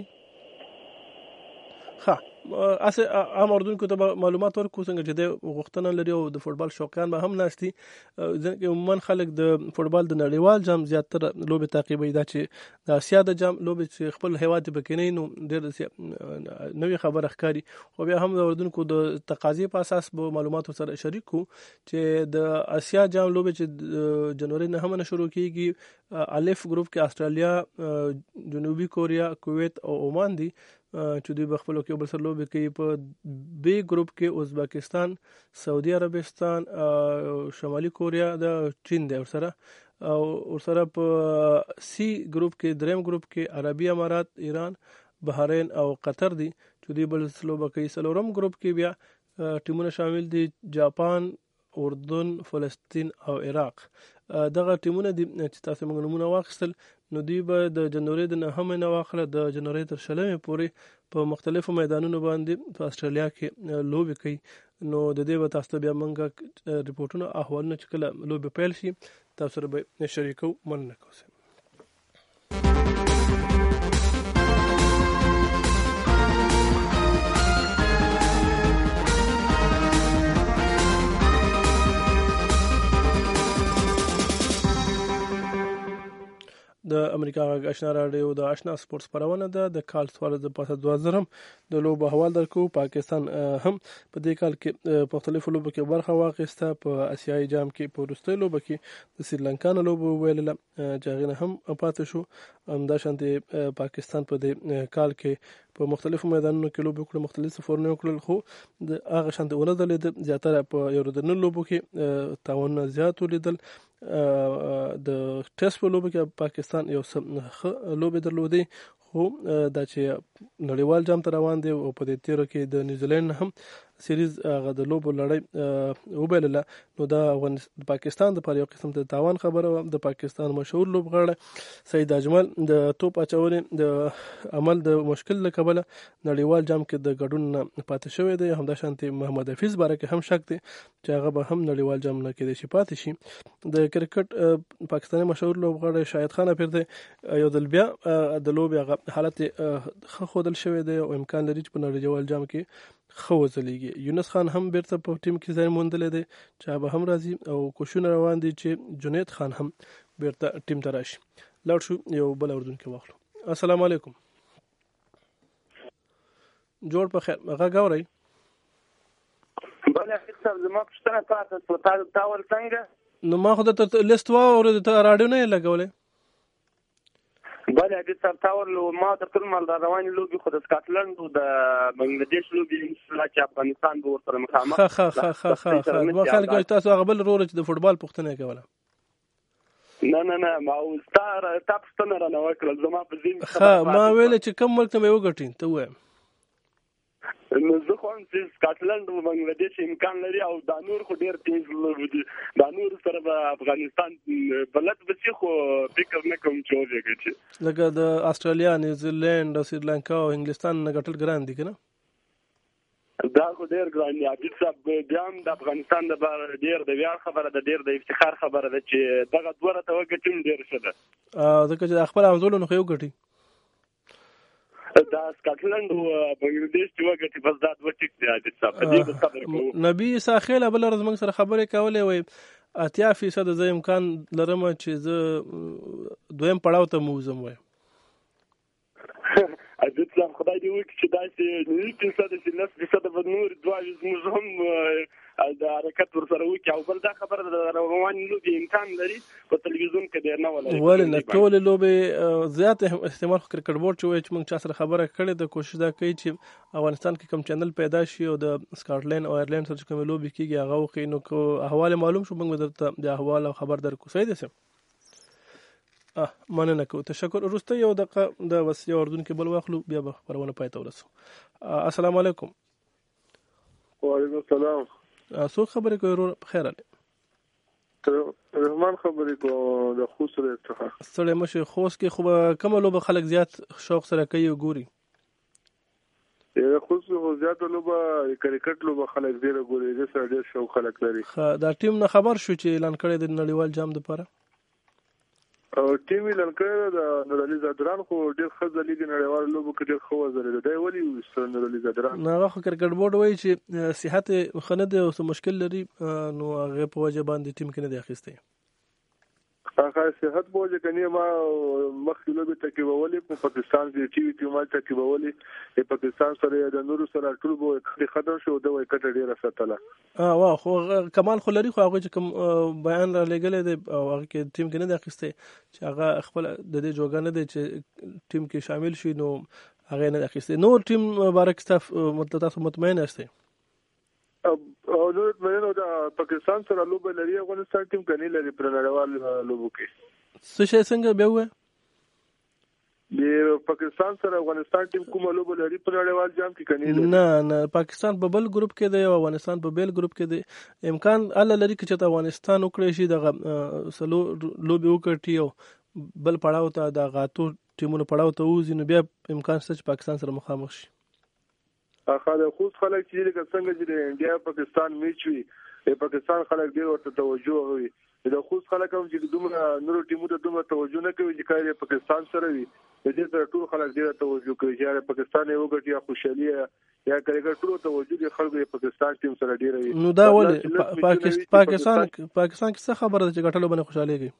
ښه اسه عام اردوونکو ته معلومات ورکو څنګه چې د غوښتنه لري او د فوټبال شوقیان به هم ناشتي. ځکه عموما خلک د فوټبال د نړیوال جام زیاتره لوبې تعقیبوي. دا چې د آسیا د جام لوبې چې خپل هیواد پکې نه نو ډېر نوې خبره ښکاري. خو بیا هم د اردوونکو د تقاضې په اساس به معلومات سره شریک کو چې د آسیا جام لوبې چې جنوري 9 نه شروع کیږي. الف ګروپ کې استرالیا، جنوبي کوریا، کویت او عمان دي چې دوی په خپلو کې بل سره لوبې کوي. په بی ګروپ کې ازبکستان، سعودي عربستان، شمالي کوریا د چین دی ورسره. او ورسره په سی ګروپ کې دریم ګروپ کې عربي امارات، ایران، بحرین او قطر دي چې دوی بل سره لوبه کوي. څلورم ګروپ کې بیا ټیمونه شامل دي جاپان، اردن، فلسطین او عراق. دغه ټیمونه دي چې تاسو موږ نمونه واخیستل. نو دوی به د جنوري د 9 نه واخله د جنوري تر 20 پورې په مختلفو میدانونو باندې په استرالیا کې لوبې کوي. نو د دې به تاسو بیا موږ ریپورتونه احوالونه چې کله لوبې پیل شي تاسو سره به شریکو. مننه کوم. د امریکا غږ آشنا راډیو د آشنا سپورتس خپرونه ده. د کال سوال د پاسه 2000 د لوبو حوال درکو. پاکستان هم په دې کال کې په مختلفو لوبو کې برخه واخیسته. په آسیایي جام کې په وروستۍ لوبه کې د سریلانکا نه لوبه وویلله چې هغې نه هم پاتې شو. همداشانتې پاکستان په دې کال کې په مختلفو میدانونو کې لوبې وکړې، مختلف سفرونه وکړل، خو د هغه شانتې ونه درلېده. زیاتره په یورودنل لوبو کې تاوانونه زیات ولیدل. د ټیسټ په لوبو کې پاکستان یو څه لوبې درلودې، خو دا چې نړیوال جام ته روان دی او په دې تیرو کې د نیوزیلند هم سیریز هغه د لوبو لړۍ وبایلله. نو دا پاکستان د لپاره یو قسم د تاوان خبره وه. د پاکستان مشهور لوبغاړی سعید اجمل د توپ اچونې د عمل د مشکل له کبله نړیوال جام کې د ګډون نه پاتې شوی دی. همداشانتې محمد حفیظ باره کې هم شک دی چې هغه به هم نړیوال جام نه کېدای شي پاتې شي. د کرکټ پاکستاني مشهور لوبغاړی شاهد خان افریدی یو ځل بیا د لوبې هغه حالت ښه ښودل شوی دی او امکان لري چې په نړیوال جام کې ښه وځلیږي. یونس خان هم بیرته په ټیم کې ځای موندلی دی چې هغه هم راځي او کوششونه روان دي چې جنید خان هم بیرته ټیم ته راشي. لاړ شو یو بل اردوونکی واخلو. السلام علیکم. جوړ په خیر. غږ اورئ؟ بله صاحب زما پوښتنه پاتې شوه تا ول څنګه نو ما خو د لیست واورېد ته راډیو نه یې لګولی بله حبیب صاحب تا ول ما د ټول مال د روانې لوبې خو د سکاټلند او د بنګلادیش لوبې انشاءالله چې افغانستان به ورسره مخامخ ښه ما خیال کوم چې تاسو هغه بل وروره چې د فوټبال پوښتنه یې کوله نه ما ستا پوښتنه رانه وکړل زما په ذهن ښه ما ویلې چې کوم ملک ته به یې وګټي ته ووایم نو زه خو هم چې سکاټلند او بنګلادیش امکان لري او دا نور خو ډېر تیز لوبې دي دا نور سره به افغانستان بلد به شي خو فکر نه کوم چې وګټي لکه د استرالیا نیوزیلینډ او سریلانکا او انګلستان نه ګټل ګران دي که نه دا خو ډېر ګران دي حبیب صاحب بیا هم د افغانستان دپاره ډېر د ویاړ خبره ده ډېر د افتخار خبره ده چې دغه دوه راته وګټي هم ډېر ښه ده ځکه چې د خپل همزولو نه خو یې وګټي دا سکاټلند او بنګلادیش چې وګټي بس دا دوه ټیک دي حبیب صاحب په دې به صبر کوو نبي عیسی خیل بله ورځ موږ سره خبرې کولې وایي 80% زه امکان لرم چې زه دویم پړاو ته موزم وایم حبیب صاحب خدای دې وکړي چې داسې 90% چې 90% به نور دوه زموږ هم د حرکت ورسره وکړي او بل دا خبره د روانې لوبې امکان لري په تلویزیون کې ډېر نه ولري ولې نه ټولې لوبې زیات استعمال خو کرکټ بورډ چې وایي چې موږ چا سره خبره کړې ده کوشش دا کوي چې افغانستان کې کوم چینل پیدا شي او د سکاټلند او آیرلینډ سره چې کومې لوبې کېږي هغه وښیي نو که احوال معلوم شو موږ به درته د احوال او خبر درکړو صحیح دی صاحب مننه کوو تشکر وروسته یو دقیقه د وسیع اردن کې بل واخلو بیا به خپرونه پای ته ورسو السلام علیکم وعلیکم السلام څوک خبرې کوي ورور په خیر علي رحمان خبرې کوم د خوست څخه ستړی مشي خوست کې خو به کومه لوبه خلک زیات شوق سره کوي او ګوري خوست خو زیات لوبه کرکټ لوبه خلک ډېر ګوري د سره ډېر شوق خلک لري دا ټیم نه خبر شو چې اعلان کړی د نړیوال جام لپاره او ټیم اعلان کړی د نورالي زادران خو ډېر ښه ځلېږي نړیوالو لوبو کې ډېر ښه وځلېده دی ولې ویسته نورالي زادران نو هغه خو کرکټ بورډ وایي چې صحت یې ښه نه دی او څه مشکل لري نو هغې په وجه باندې ټیم کې نه دی اخیستی هغه صحت په وجه کني ما مخکې لوبې تعقیبولې په پاکستان کې چې ټیم ما تعقیبولې په پاکستان سره د نورو سره ټول به ختم شو د وکټ ډیره ساتله واه خو کمال خو لري خو هغه چې کوم بیان را لګلې دی او هغه کې ټیم کې نه دی اخیستی چې هغه خپل د دې جوګه نه دی چې ټیم کې شامل شي نو هغه نه اخیستی نو ټیم مبارک تاسو مطلب تاسو مطمئن یاست او نو مېنو دا پاکستان سره لوبه لري افغانستان ټیم کني لري پر نړیوال لوبو کې څه شي څنګه به وای د پاکستان سره افغانستان ټیم کومه لوبه لري پر نړیوال جام کې کني نه پاکستان په بل ګروپ کې دی او افغانستان په بل ګروپ کې دی امکان الله لري چې افغانستان وکړي شي د سلو لوبي وکړي او بل پړاو ته د غاتو ټیمونو پړاو ته وځي نو بیا امکان شته چې پاکستان سره مخامخ شي اخا د خوست خلک چې لکه څنګه چې د انډیا پاکستان میچ وي د پاکستان خلک ډیر ورته توجه کوي د خوست خلک هم چې دومره نورو ټیمونو ته دومره توجه نه کوي چې کله پاکستان سره وي د دې سره ټول خلک ډیر توجه کوي چې پاکستان یو ګټي یا خوشحالي یا کرکټ ټول توجه د خلکو د پاکستان ټیم سره ډیر وي نو دا ولې پاکستان کې څه خبره ده چې ګټلو باندې خوشحاليږي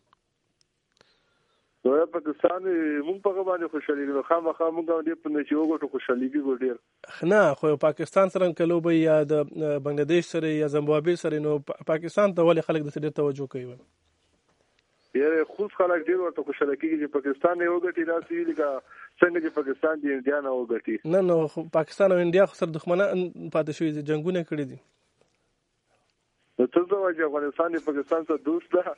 نو پاکستان مونږ په باندې خوشحالي نو خامخا مونږ باندې په نشي وګټو خوشحالي ګډیر نه خو پاکستان سره کلو به یا د بنگلاديش سره یا زیمبابوې سره نو پاکستان ته ولې خلک د ډېر توجه کوي یاره خوست خلک ډېر ورته خوشاله کیږي چې پاکستان یو ګټي راسي لکه څنګه چې پاکستان د انډیا نه وګټي نه پاکستان او انډیا سره دښمنان پاتې شوي جنگونه کړي دي نو څه ځای چې افغانستان د پاکستان سره دوست ده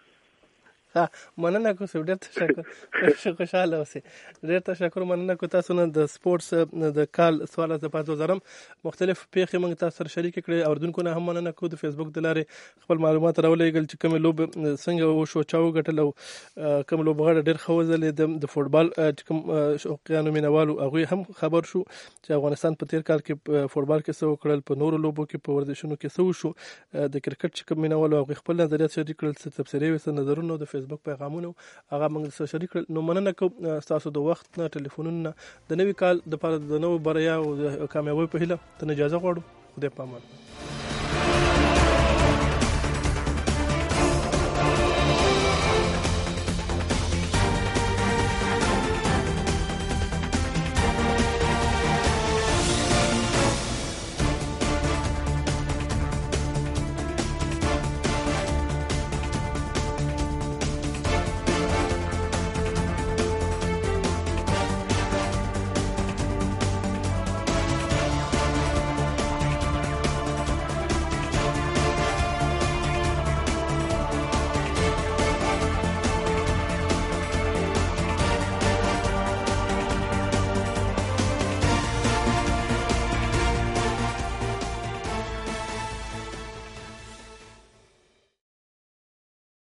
مننه کوم ډېر تشکر خوشاله اوسئ ډېر تشکر مننه کوم تاسو نه د سپورتس د کال 2015 مختلف پیښې موږ تاسو سره شریک کړې اردوونکو نه هم مننه کوم د فیسبوک د لارې خپل معلومات راولېږل چې کوم لوب څنګه وشو چا وګټل او کوم لوبغاړي ډېر ښه وځلېد د فوټبال چې کوم شوقیانو مینوالو هغوی هم خبر شو چې افغانستان په تیر کال کې فوټبال کې څه وکړل په نورو لوبو کې په ورزشونو کې څه وشو د کرکټ چې کوم مینوالو هغوی خپل نظریات شریک کړل څه تبصرې وې نظرونه د فیسبوک پیغامونه هغه موږ سره شریک کړل نو مننه کوم تاسو د وخت نه ټلیفونونه د نوي کال د لپاره د نوو بریا او د کامیابی په هیله ته اجازه غواړو خدای پامان